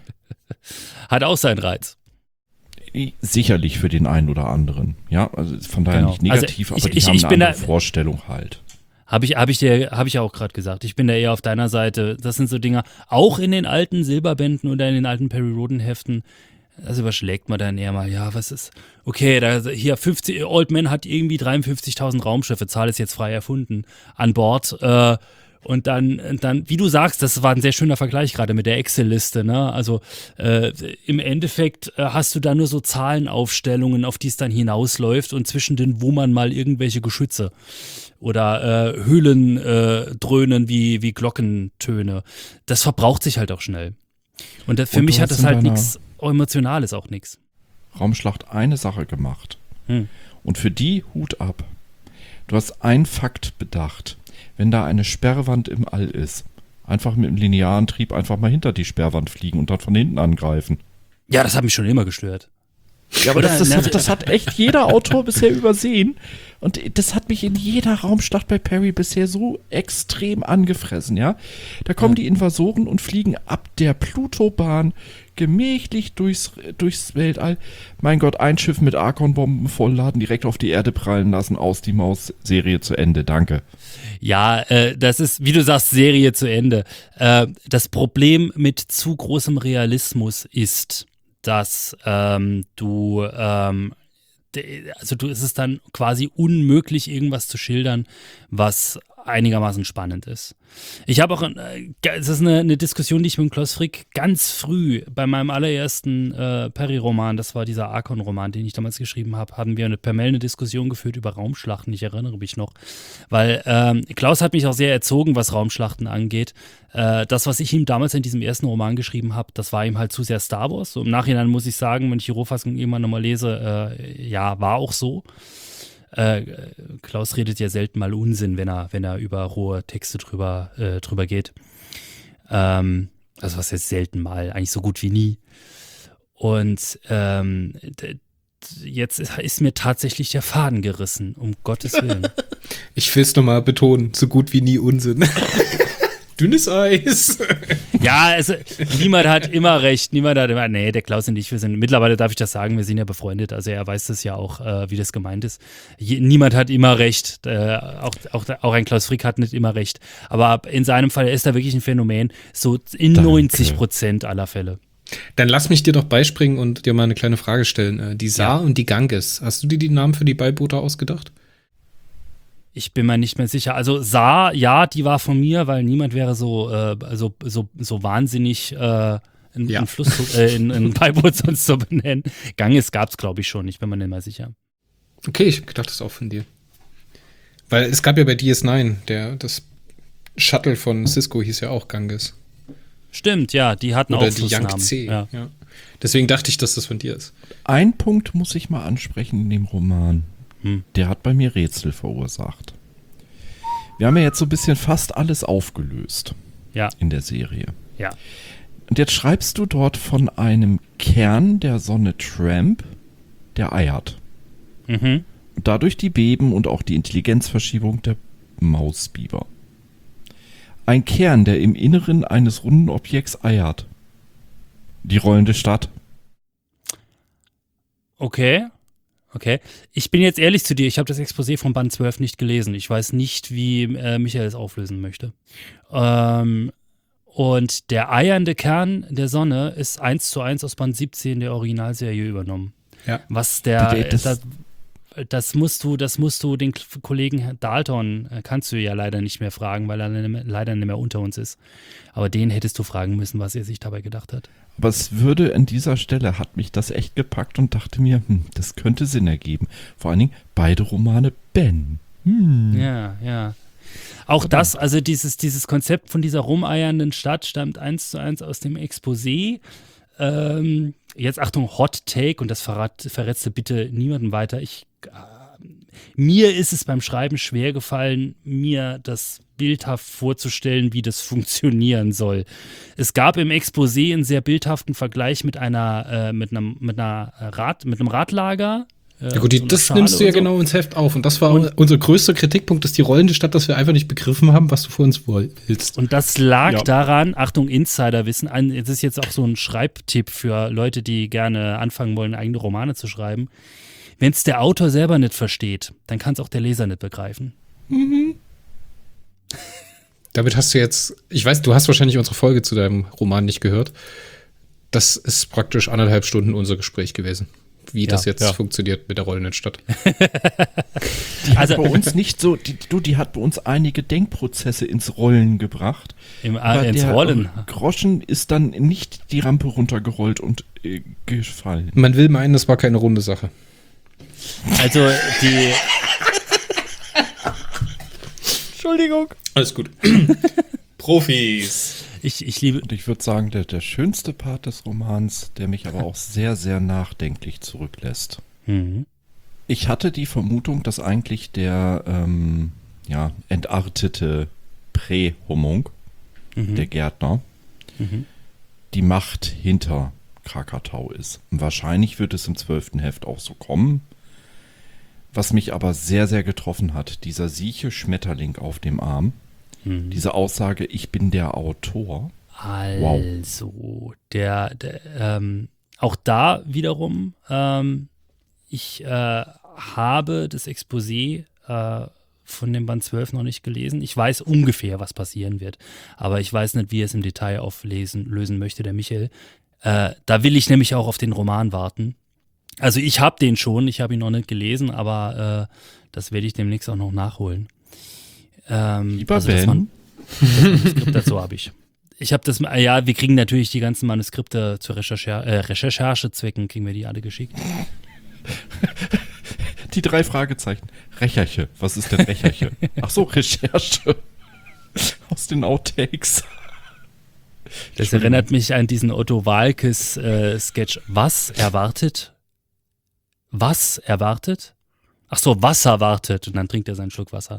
Hat auch seinen Reiz. Sicherlich für den einen oder anderen. Ja, also von daher Genau. nicht negativ, Also ich- aber die ich- haben ich eine bin andere da- Vorstellung halt. Habe ich, hab ich dir, habe ich ja auch gerade gesagt. Ich bin da eher auf deiner Seite. Das sind so Dinger, auch in den alten Silberbänden oder in den alten Perry Roden Heften, das überschlägt man dann eher mal, ja, was ist, okay, da, hier fünfzig, Old Man hat irgendwie dreiundfünfzigtausend Raumschiffe, Zahl ist jetzt frei erfunden, an Bord, äh, und dann, dann, wie du sagst, das war ein sehr schöner Vergleich gerade mit der Excel-Liste, ne? Also äh, im Endeffekt äh, hast du da nur so Zahlenaufstellungen, auf die es dann hinausläuft und zwischen den wummern mal irgendwelche Geschütze oder äh, Höhlen äh, dröhnen wie, wie Glockentöne. Das verbraucht sich halt auch schnell. Und das, für Und du mich hat hast das in halt deiner- nichts Emotionales, auch nichts. Raumschlacht eine Sache gemacht. Hm. Und für die Hut ab. Du hast einen Fakt bedacht. Wenn da eine Sperrwand im All ist, einfach mit dem linearen Trieb einfach mal hinter die Sperrwand fliegen und dann von hinten angreifen. Ja, das hat mich schon immer gestört. Ja, aber das, das, Na, hat, das hat echt jeder Autor bisher übersehen. Und das hat mich in jeder Raumschlacht bei Perry bisher so extrem angefressen, ja. Da kommen Ja. die Invasoren und fliegen ab der Plutobahn gemächlich durchs, durchs Weltall. Mein Gott, ein Schiff mit Archon-Bomben vollladen, direkt auf die Erde prallen lassen, aus die Maus, Serie zu Ende, danke. Ja, äh, das ist, wie du sagst, Serie zu Ende. Äh, das Problem mit zu großem Realismus ist, dass ähm, du, ähm, de- also du, es ist dann quasi unmöglich, irgendwas zu schildern, was einigermaßen spannend ist. Ich habe auch, äh, es ist eine, eine Diskussion, die ich mit dem Klaus Frick ganz früh bei meinem allerersten äh, Perry-Roman, das war dieser Archon-Roman, den ich damals geschrieben habe, haben wir eine, per Mail eine Diskussion geführt über Raumschlachten, ich erinnere mich noch, weil ähm, Klaus hat mich auch sehr erzogen, was Raumschlachten angeht. Äh, das, was ich ihm damals in diesem ersten Roman geschrieben habe, das war ihm halt zu sehr Star Wars. So im Nachhinein muss ich sagen, wenn ich die Rohfassung irgendwann nochmal lese, äh, ja, war auch so. Äh, Klaus redet ja selten mal Unsinn, wenn er, wenn er über rohe Texte drüber, äh, drüber geht. Ähm, also was jetzt selten mal, eigentlich so gut wie nie. Und ähm, d- d- jetzt ist, ist mir tatsächlich der Faden gerissen, um Gottes Willen. Ich will es nochmal betonen, so gut wie nie Unsinn. Dünnes Eis. Ja, also niemand hat immer recht, niemand hat immer, nee, der Klaus und ich, wir sind, mittlerweile darf ich das sagen, wir sind ja befreundet, also er weiß das ja auch, äh, wie das gemeint ist. Je, niemand hat immer recht, äh, auch, auch, auch ein Klaus Frick hat nicht immer recht, aber in seinem Fall ist da wirklich ein Phänomen, so in Danke. neunzig Prozent aller Fälle. Dann lass mich dir doch beispringen und dir mal eine kleine Frage stellen. Die Saar ja. und die Ganges, hast du dir die Namen für die Beiboote ausgedacht? Ich bin mir nicht mehr sicher. Also Saar, ja, die war von mir, weil niemand wäre so, äh, so, so, so wahnsinnig äh, in, ja. in Fluss, zu, äh, in, in Beiboot sonst zu benennen. Ganges gab es, glaube ich, schon. Ich bin mir nicht mehr sicher. Okay, ich dachte das auch von dir. Weil es gab ja bei D S neun, der, das Shuttle von Cisco hieß ja auch Ganges. Stimmt, ja, die hatten Oder auch die Yang C. Ja. Ja. Deswegen dachte ich, dass das von dir ist. Ein Punkt muss ich mal ansprechen in dem Roman. Hm. Der hat bei mir Rätsel verursacht. Wir haben ja jetzt so ein bisschen fast alles aufgelöst. Ja. In der Serie. Ja. Und jetzt schreibst du dort von einem Kern der Sonne Tramp, der eiert. Mhm. Und dadurch die Beben und auch die Intelligenzverschiebung der Mausbiber. Ein Kern, der im Inneren eines runden Objekts eiert. Die rollende Stadt. Okay. Okay. Ich bin jetzt ehrlich zu dir, ich habe das Exposé von Band zwölf nicht gelesen. Ich weiß nicht, wie äh, Michael es auflösen möchte. Ähm, und der eiernde Kern der Sonne ist eins zu eins aus Band siebzehn der Originalserie übernommen. Ja. Was der, das, das, das musst du, das musst du den Kollegen Dalton, kannst du ja leider nicht mehr fragen, weil er leider nicht mehr unter uns ist. Aber den hättest du fragen müssen, was er sich dabei gedacht hat. Aber es würde an dieser Stelle, hat mich das echt gepackt und dachte mir, hm, das könnte Sinn ergeben. Vor allen Dingen beide Romane Ben. Hm. Ja, ja. Auch das, also dieses, dieses Konzept von dieser rumeiernden Stadt stammt eins zu eins aus dem Exposé. Ähm, jetzt Achtung, Hot Take, und das verrat, verrätst du bitte niemandem weiter. Ich, äh, mir ist es beim Schreiben schwer gefallen, mir das bildhaft vorzustellen, wie das funktionieren soll. Es gab im Exposé einen sehr bildhaften Vergleich mit einer, äh, mit einem, mit einer Rad, mit einem Radlager. Äh, ja gut, die, so das Schale nimmst du ja so. genau ins Heft auf. Und das war und, unser größter Kritikpunkt, ist die rollende Stadt, dass wir einfach nicht begriffen haben, was du für uns willst. Und das lag ja. daran, Achtung, Insiderwissen, es ist jetzt auch so ein Schreibtipp für Leute, die gerne anfangen wollen, eigene Romane zu schreiben. Wenn es der Autor selber nicht versteht, dann kann es auch der Leser nicht begreifen. Mhm. Damit hast du jetzt, ich weiß, du hast wahrscheinlich unsere Folge zu deinem Roman nicht gehört. Das ist praktisch anderthalb Stunden unser Gespräch gewesen, wie ja, das jetzt ja. funktioniert mit der rollenden Stadt. Die hat also, bei uns nicht so, die, du, die hat bei uns einige Denkprozesse ins Rollen gebracht. Im, äh, ins Rollen. Groschen ist dann nicht die Rampe runtergerollt und äh, gefallen. Man will meinen, das war keine runde Sache. Also die Entschuldigung. Alles gut. Profis. Ich, ich liebe. Und ich würde sagen, der, der schönste Part des Romans, der mich aber auch sehr, sehr nachdenklich zurücklässt. Mhm. Ich hatte die Vermutung, dass eigentlich der ähm, ja, entartete Prä-Homunc, mhm. der Gärtner, mhm. die Macht hinter Krakatau ist. Und wahrscheinlich wird es im zwölften Heft auch so kommen. Was mich aber sehr, sehr getroffen hat, dieser sieche Schmetterling auf dem Arm, mhm. diese Aussage, ich bin der Autor. Also, wow. der, der ähm, auch da wiederum, ähm, ich äh, habe das Exposé äh, von dem Band zwölf noch nicht gelesen. Ich weiß ungefähr, was passieren wird, aber ich weiß nicht, wie er es im Detail auflesen, lösen möchte, der Michael. Äh, da will ich nämlich auch auf den Roman warten. Also ich habe den schon, ich habe ihn noch nicht gelesen, aber äh, das werde ich demnächst auch noch nachholen. Ähm, Lieber also Ben. Das, Man- das Manuskript dazu habe ich. Ich habe das, ja, wir kriegen natürlich die ganzen Manuskripte zur Recherche, äh, Recherchezwecken, kriegen wir die alle geschickt. Die drei Fragezeichen. Recherche. Was ist denn Recherche? Ach so, Recherche. Aus den Outtakes. Das erinnert mich an diesen Otto Walkes äh, Sketch. Was erwartet? Was erwartet? Ach so, Wasser wartet. Und dann trinkt er seinen Schluck Wasser.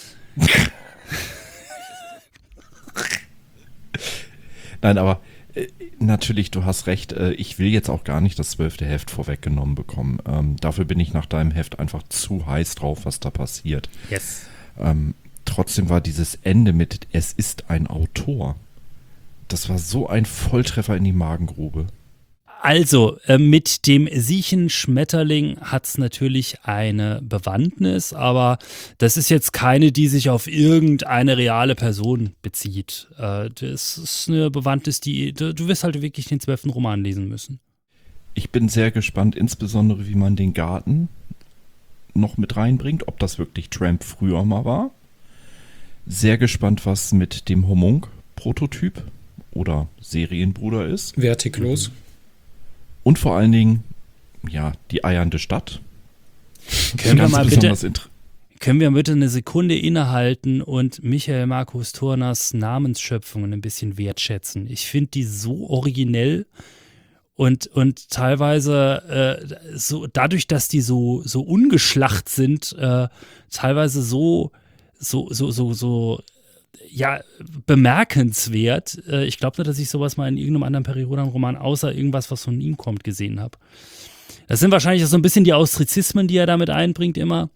Nein, aber äh, natürlich, du hast recht. Äh, ich will jetzt auch gar nicht das zwölfte Heft vorweggenommen bekommen. Ähm, dafür bin ich nach deinem Heft einfach zu heiß drauf, was da passiert. Yes. Ähm, trotzdem war dieses Ende mit Es ist ein Autor. Das war so ein Volltreffer in die Magengrube. Also, äh, mit dem Siechenschmetterling hat es natürlich eine Bewandtnis, aber das ist jetzt keine, die sich auf irgendeine reale Person bezieht. Äh, das ist eine Bewandtnis, die, du, du wirst halt wirklich den zwölften Roman lesen müssen. Ich bin sehr gespannt, insbesondere wie man den Garten noch mit reinbringt, ob das wirklich Tramp früher mal war. Sehr gespannt, was mit dem Homunc-Prototyp oder Serienbruder ist. Vertiklos. Und vor allen Dingen, ja, die eiernde Stadt. Können wir, mal bitte, inter- können wir bitte eine Sekunde innehalten und Michael Markus Thurners Namensschöpfungen ein bisschen wertschätzen? Ich finde die so originell und, und teilweise äh, so, dadurch, dass die so, so ungeschlacht sind, äh, teilweise so, so, so, so, so ja, bemerkenswert. Ich glaube nicht, dass ich sowas mal in irgendeinem anderen Periodenroman, außer irgendwas, was von ihm kommt, gesehen habe. Das sind wahrscheinlich so ein bisschen die Austrizismen, die er damit einbringt immer.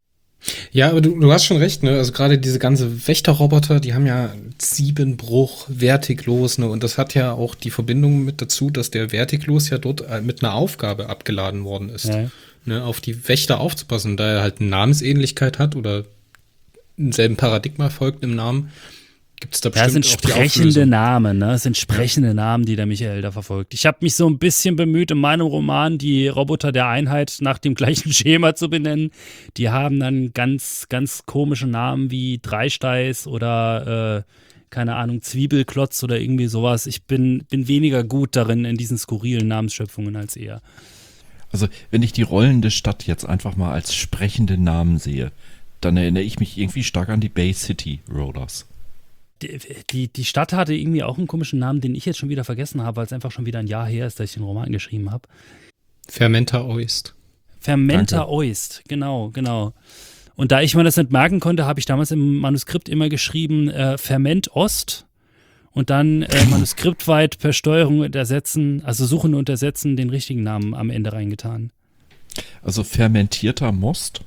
Ja, aber du, du hast schon recht, ne? Also gerade diese ganze Wächterroboter, die haben ja Siebenbruch, Vertiklos, ne? Und das hat ja auch die Verbindung mit dazu, dass der Vertiklos ja dort mit einer Aufgabe abgeladen worden ist. Ja. Ne? Auf die Wächter aufzupassen, da er halt eine Namensähnlichkeit hat oder denselben Paradigma folgt im Namen, gibt es da bestimmt ja, sind auch die sprechende Auflösung. Namen, ne? Es sind sprechende ja. Namen, die der Michael da verfolgt. Ich habe mich so ein bisschen bemüht, in meinem Roman die Roboter der Einheit nach dem gleichen Schema zu benennen. Die haben dann ganz, ganz komische Namen wie Dreisteiß oder äh, keine Ahnung, Zwiebelklotz oder irgendwie sowas. Ich bin, bin weniger gut darin in diesen skurrilen Namensschöpfungen als er. Also, wenn ich die rollende Stadt jetzt einfach mal als sprechende Namen sehe, dann erinnere ich mich irgendwie stark an die Bay City Rollers. Die, die, die Stadt hatte irgendwie auch einen komischen Namen, den ich jetzt schon wieder vergessen habe, weil es einfach schon wieder ein Jahr her ist, dass ich den Roman geschrieben habe. Fermenter Oist. Fermenter Oist, genau, genau. Und da ich mir das nicht merken konnte, habe ich damals im Manuskript immer geschrieben äh, Ferment Ost und dann äh, manuskriptweit per Steuerung und Ersetzen, also Suchen und Ersetzen, den richtigen Namen am Ende reingetan. Also fermentierter Most?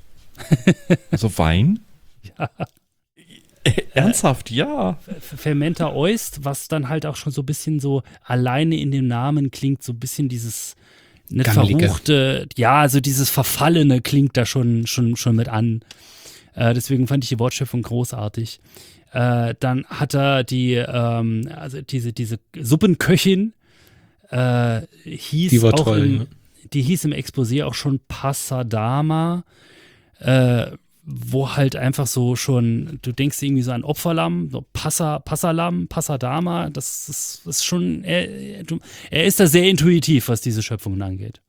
Also Wein? Ja. Ernsthaft, ja. Fermenter Oist, was dann halt auch schon so ein bisschen so alleine in dem Namen klingt, so ein bisschen dieses nicht Gammelige. verruchte, ja, also dieses Verfallene klingt da schon, schon, schon mit an. Äh, deswegen fand ich die Wortschöpfung großartig. Äh, dann hat er die, ähm, also diese, diese Suppenköchin, äh, hieß Die war auch toll, im, ne? die hieß im Exposé auch schon Passadama, äh, wo halt einfach so schon, du denkst irgendwie so an Opferlamm, so Passa, Passalam, Passadama, das ist, das ist schon, er, er ist da sehr intuitiv, was diese Schöpfungen angeht.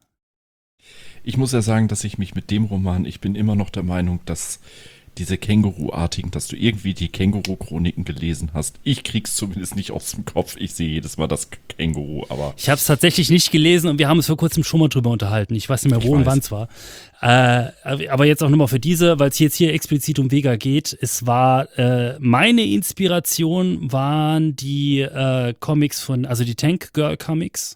Ich muss ja sagen, dass ich mich mit dem Roman, ich bin immer noch der Meinung, dass diese Känguru-artigen, dass du irgendwie die Känguru-Chroniken gelesen hast. Ich krieg's zumindest nicht aus dem Kopf. Ich sehe jedes Mal das Känguru, aber... Ich habe es tatsächlich nicht gelesen und wir haben uns vor kurzem schon mal drüber unterhalten. Ich weiß nicht mehr, wo und wann es war. Äh, aber jetzt auch nochmal für diese, weil es jetzt hier explizit um Vega geht. Es war, äh, meine Inspiration waren die äh, Comics von, also die Tank Girl Comics.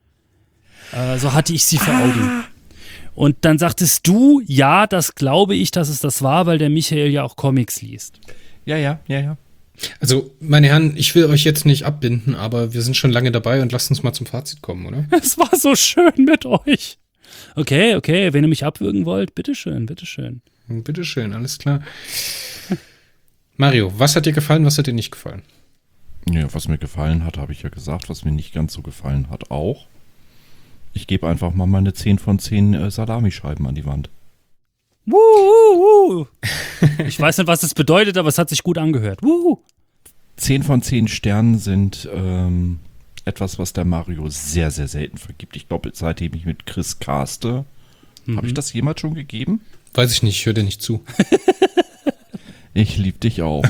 Äh, so hatte ich sie vor Augen. Und dann sagtest du, ja, das glaube ich, dass es das war, weil der Michael ja auch Comics liest. Ja, ja, ja, ja. Also, meine Herren, ich will euch jetzt nicht abbinden, aber wir sind schon lange dabei und lasst uns mal zum Fazit kommen, oder? Es war so schön mit euch. Okay, okay, wenn ihr mich abwürgen wollt, bitteschön, bitteschön. Bitteschön, alles klar. Mario, was hat dir gefallen, was hat dir nicht gefallen? Ja, was mir gefallen hat, habe ich ja gesagt. Was mir nicht ganz so gefallen hat, auch. Ich gebe einfach mal meine zehn von zehn äh, Salamischeiben an die Wand. Wuh, wuh, wuh. Ich weiß nicht, was das bedeutet, aber es hat sich gut angehört. Wuh. zehn von zehn Sternen sind ähm, etwas, was der Mario sehr, sehr selten vergibt. Ich glaube, seitdem ich mit Chris caste, mhm. habe ich das jemals schon gegeben? Weiß ich nicht, ich höre dir nicht zu. Ich liebe dich auch.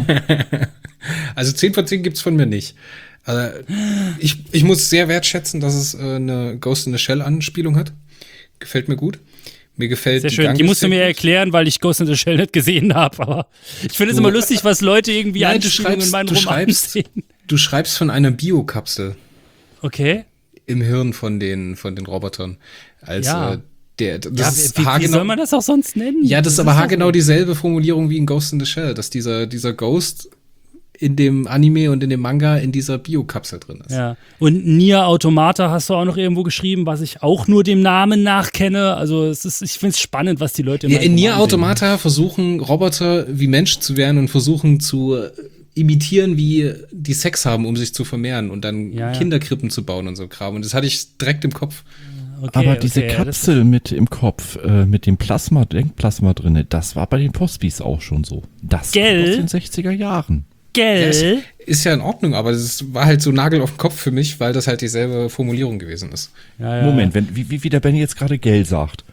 Also zehn von zehn gibt's von mir nicht. Also ich, ich muss sehr wertschätzen, dass es äh, eine Ghost in the Shell Anspielung hat. Gefällt mir gut. Mir gefällt Sehr die schön. Ganges Die musst du mir sehr gut. erklären, weil ich Ghost in the Shell nicht gesehen habe. Aber ich finde es immer lustig, was Leute irgendwie Nein, du Anspielungen in schreibst, meinen du, Romanen schreibst, sehen. du schreibst von einer Biokapsel Okay. im Hirn von den, von den Robotern. Als Ja. äh, der, das Ja, ist wie, wie haargenau, soll man das auch sonst nennen? Ja, das ist aber doch- haargenau dieselbe Formulierung wie in Ghost in the Shell, dass dieser, dieser Ghost in dem Anime und in dem Manga in dieser Biokapsel drin ist. Ja. Und Nier Automata hast du auch noch irgendwo geschrieben, was ich auch nur dem Namen nachkenne. Also es ist, ich finde es spannend, was die Leute Ja, in Nier Roman Automata versuchen Roboter wie Menschen zu werden und versuchen zu imitieren, wie die Sex haben, um sich zu vermehren und dann Ja, ja. Kinderkrippen zu bauen und so Kram. Und das hatte ich direkt im Kopf. Okay, Aber diese okay, Kapsel mit im Kopf, äh, mit dem Plasma, Denkplasma drin, das war bei den Postbis auch schon so. Das Gell? kommt aus den sechziger Jahren. Gell? Ja, ist, ist ja in Ordnung, aber das war halt so Nagel auf den Kopf für mich, weil das halt dieselbe Formulierung gewesen ist. Ja, ja. Moment, wenn, wie, wie wie der Benny jetzt gerade Gell sagt.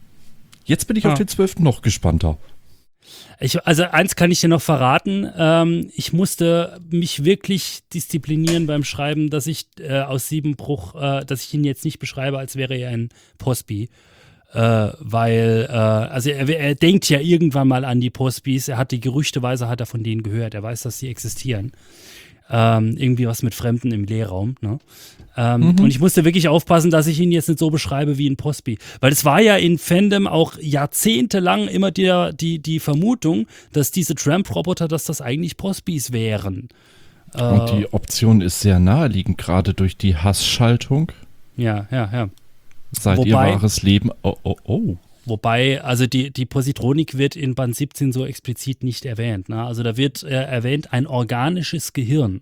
Jetzt bin ich Ah. auf den zwölften noch gespannter. Ich, also eins kann ich dir noch verraten. Ähm, ich musste mich wirklich disziplinieren beim Schreiben, dass ich äh, aus Siebenbruch, äh, dass ich ihn jetzt nicht beschreibe, als wäre er ein Postbi. Äh, weil, äh, also er, er denkt ja irgendwann mal an die Postbis. Er hat die Gerüchteweise hat er von denen gehört. Er weiß, dass sie existieren. Ähm, irgendwie was mit Fremden im Lehrraum, ne? Ähm, Mhm. Und ich musste wirklich aufpassen, dass ich ihn jetzt nicht so beschreibe wie ein Postbi. Weil es war ja in Fandom auch jahrzehntelang immer die, die, die Vermutung, dass diese Tramp-Roboter, dass das eigentlich Postbis wären. Äh, Und die Option ist sehr naheliegend, gerade durch die Hassschaltung. ja, ja, ja. Seid ihr Wobei- wahres Leben? Oh, oh, oh. Wobei, also die, die Positronik wird in Band siebzehn so explizit nicht erwähnt. Ne? Also da wird äh, erwähnt ein organisches Gehirn.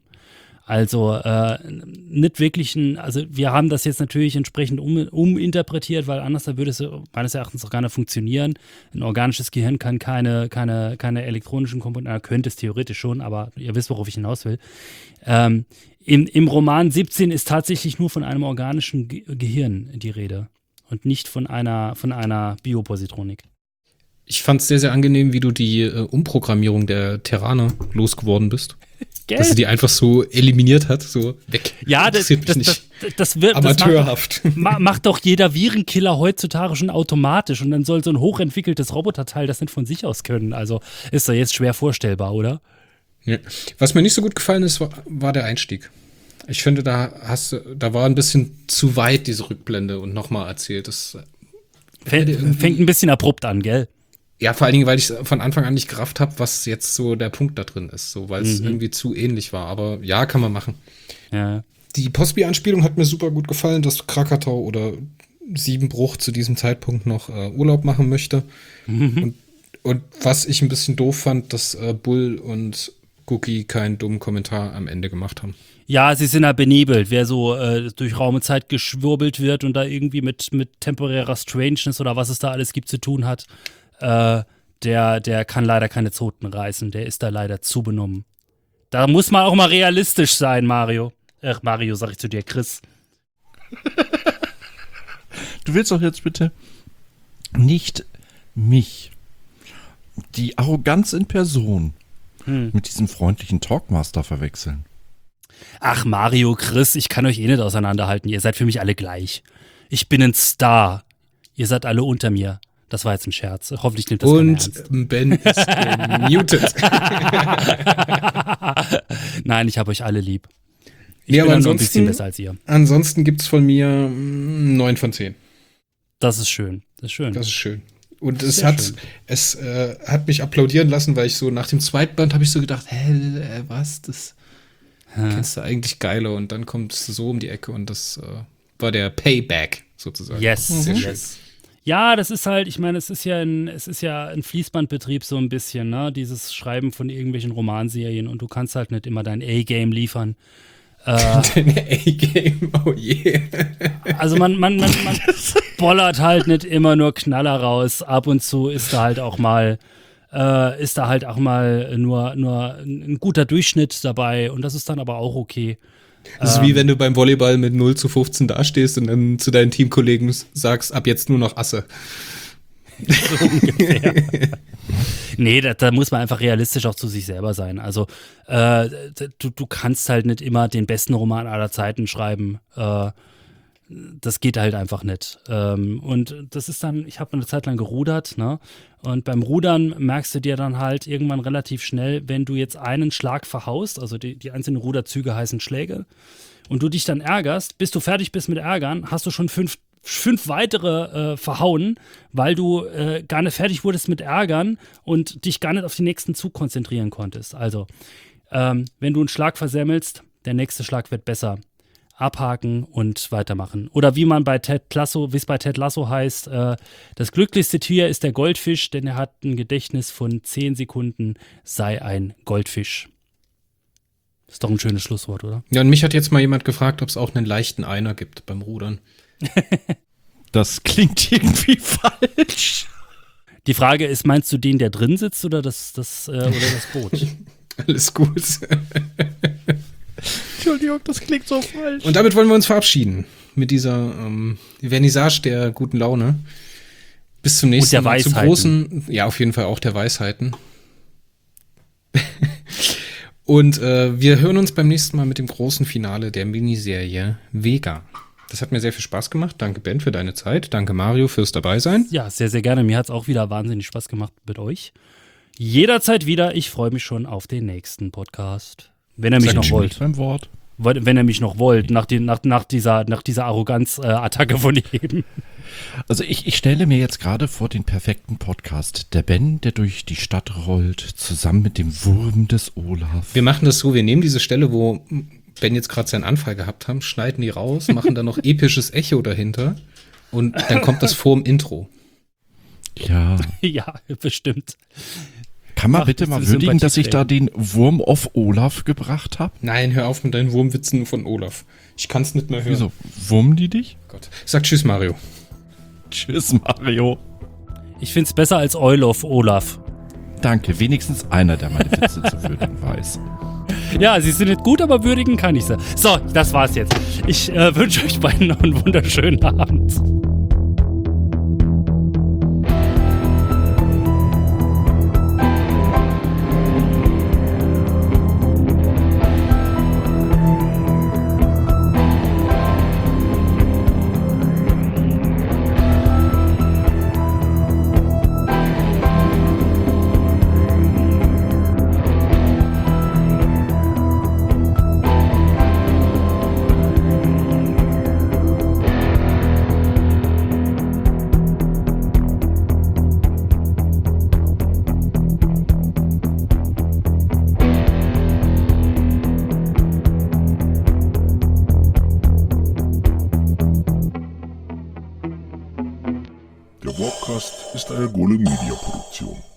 Also äh, nicht wirklich ein, also wir haben das jetzt natürlich entsprechend um, uminterpretiert, weil anders würde es meines Erachtens auch gar nicht funktionieren. Ein organisches Gehirn kann keine, keine, keine elektronischen Komponenten, könnte es theoretisch schon, aber ihr wisst, worauf ich hinaus will. Ähm, im, Im Roman siebzehn ist tatsächlich nur von einem organischen Ge Gehirn die Rede und nicht von einer, von einer Biopositronik. Ich fand es sehr, sehr angenehm, wie du die äh, Umprogrammierung der Terraner losgeworden bist. Gell? Dass sie die einfach so eliminiert hat, so weg. Ja, das, Interessiert das, mich das, nicht. das, das wird das macht, Amateurhaft. doch, ma, macht doch jeder Virenkiller heutzutage schon automatisch und dann soll so ein hochentwickeltes Roboterteil das nicht von sich aus können. Also ist doch jetzt schwer vorstellbar, oder? Ja. Was mir nicht so gut gefallen ist, war, war der Einstieg. Ich finde, da hast du, da war ein bisschen zu weit diese Rückblende und nochmal erzählt. Das Fängt, fängt ein bisschen abrupt an, gell? Ja, vor allen Dingen, weil ich von Anfang an nicht gerafft habe, was jetzt so der Punkt da drin ist, so, weil es Mhm. irgendwie zu ähnlich war. Aber ja, kann man machen. Ja. Die Postbi-Anspielung hat mir super gut gefallen, dass Krakatau oder Siebenbruch zu diesem Zeitpunkt noch äh, Urlaub machen möchte. Mhm. Und, und was ich ein bisschen doof fand, dass äh, Bull und Cookie keinen dummen Kommentar am Ende gemacht haben. Ja, sie sind ja benebelt. Wer so äh, durch Raum und Zeit geschwurbelt wird und da irgendwie mit, mit temporärer Strangeness oder was es da alles gibt zu tun hat, äh, der, der kann leider keine Zoten reißen. Der ist da leider zu benommen. Da muss man auch mal realistisch sein, Mario. Ach, Mario, sag ich zu dir, Chris. Du willst doch jetzt bitte nicht mich, die Arroganz in Person, Hm. mit diesem freundlichen Talkmaster verwechseln. Ach, Mario, Chris, ich kann euch eh nicht auseinanderhalten. Ihr seid für mich alle gleich. Ich bin ein Star. Ihr seid alle unter mir. Das war jetzt ein Scherz. Hoffentlich nimmt das keiner Und ernst. Ben ist gemutet. Nein, ich habe euch alle lieb. Ich Nee, bin aber dann nur ein bisschen ansonsten- besser als ihr. Ansonsten gibt's von mir neun von zehn. Das ist schön. Das ist schön. Das ist schön. Und es Sehr hat, schön. es äh, hat mich applaudieren lassen, weil ich so nach dem zweiten Band habe ich so gedacht, hä, äh, was, das kennst du eigentlich geiler und dann kommt es so um die Ecke und das äh, war der Payback sozusagen. Yes, Sehr schön. yes. Ja, das ist halt, ich meine, es ist ja ein, es ist ja ein Fließbandbetrieb so ein bisschen, ne? Dieses Schreiben von irgendwelchen Romanserien und du kannst halt nicht immer dein A-Game liefern. Äh, Dein A-Game, oh je. also man, man, man, man bollert halt nicht immer nur Knaller raus. Ab und zu ist da halt auch mal, äh, ist da halt auch mal nur, nur ein guter Durchschnitt dabei und das ist dann aber auch okay. Das ist Ähm. wie wenn du beim Volleyball mit null zu fünfzehn dastehst und dann zu deinen Teamkollegen sagst, ab jetzt nur noch Asse. So ungefähr. Nee, da, da muss man einfach realistisch auch zu sich selber sein. Also äh, du, du kannst halt nicht immer den besten Roman aller Zeiten schreiben. Äh, das geht halt einfach nicht. Ähm, und das ist dann, ich habe eine Zeit lang gerudert, ne? Und beim Rudern merkst du dir dann halt irgendwann relativ schnell, wenn du jetzt einen Schlag verhaust, also die, die einzelnen Ruderzüge heißen Schläge, und du dich dann ärgerst, bis du fertig bist mit Ärgern, hast du schon fünf fünf weitere äh, verhauen, weil du äh, gar nicht fertig wurdest mit Ärgern und dich gar nicht auf den nächsten Zug konzentrieren konntest. Also Ähm, wenn du einen Schlag versemmelst, der nächste Schlag wird besser. Abhaken und weitermachen. Oder wie man bei Ted Lasso, wie es bei Ted Lasso heißt, äh, das glücklichste Tier ist der Goldfisch, denn er hat ein Gedächtnis von zehn Sekunden, sei ein Goldfisch. Ist doch ein schönes Schlusswort, oder? Ja, und mich hat jetzt mal jemand gefragt, ob es auch einen leichten Einer gibt beim Rudern. Das klingt irgendwie falsch. Die Frage ist, meinst du den, der drin sitzt oder das, das, äh, oder das Boot? Alles gut. Entschuldigung, das klingt so falsch. Und damit wollen wir uns verabschieden. Mit dieser ähm, Vernissage der guten Laune. Bis zum nächsten Und der Mal. Zu Weisheiten. großen, ja, auf jeden Fall auch der Weisheiten. Und äh, wir hören uns beim nächsten Mal mit dem großen Finale der Miniserie Vega. Das hat mir sehr viel Spaß gemacht. Danke, Ben, für deine Zeit. Danke, Mario, fürs Dabeisein. Ja, sehr, sehr gerne. Mir hat es auch wieder wahnsinnig Spaß gemacht mit euch. Jederzeit wieder. Ich freue mich schon auf den nächsten Podcast. Wenn ihr mich Sag noch tschüss wollt. Beim Wort. Wenn ihr mich noch wollt, nach, die, nach, nach dieser, nach dieser Arroganz-Attacke von eben. Also ich, ich stelle mir jetzt gerade vor den perfekten Podcast. Der Ben, der durch die Stadt rollt, zusammen mit dem Wurm des Olaf. Wir machen das so, wir nehmen diese Stelle, wo Ben jetzt gerade seinen Anfall gehabt haben, schneiden die raus, machen dann noch episches Echo dahinter und dann kommt das vor dem Intro. Ja. Ja, bestimmt. Kann man Ach, bitte das mal ist würdigen, dass ich da Sympathieträger. den Wurm auf Olaf gebracht habe? Nein, hör auf mit deinen Wurmwitzen von Olaf. Ich kann es nicht mehr hören. Wieso? Wurmen die dich? Gott. Sag tschüss, Mario. Tschüss, Mario. Ich finde es besser als Eulof Olaf. Danke, wenigstens einer, der meine Witze zu würdigen weiß. Ja, sie sind nicht gut, aber würdigen kann ich sie. So, das war's jetzt. Ich äh, wünsche euch beiden noch einen wunderschönen Abend. Der Warpcast ist eine Golem Media Produktion.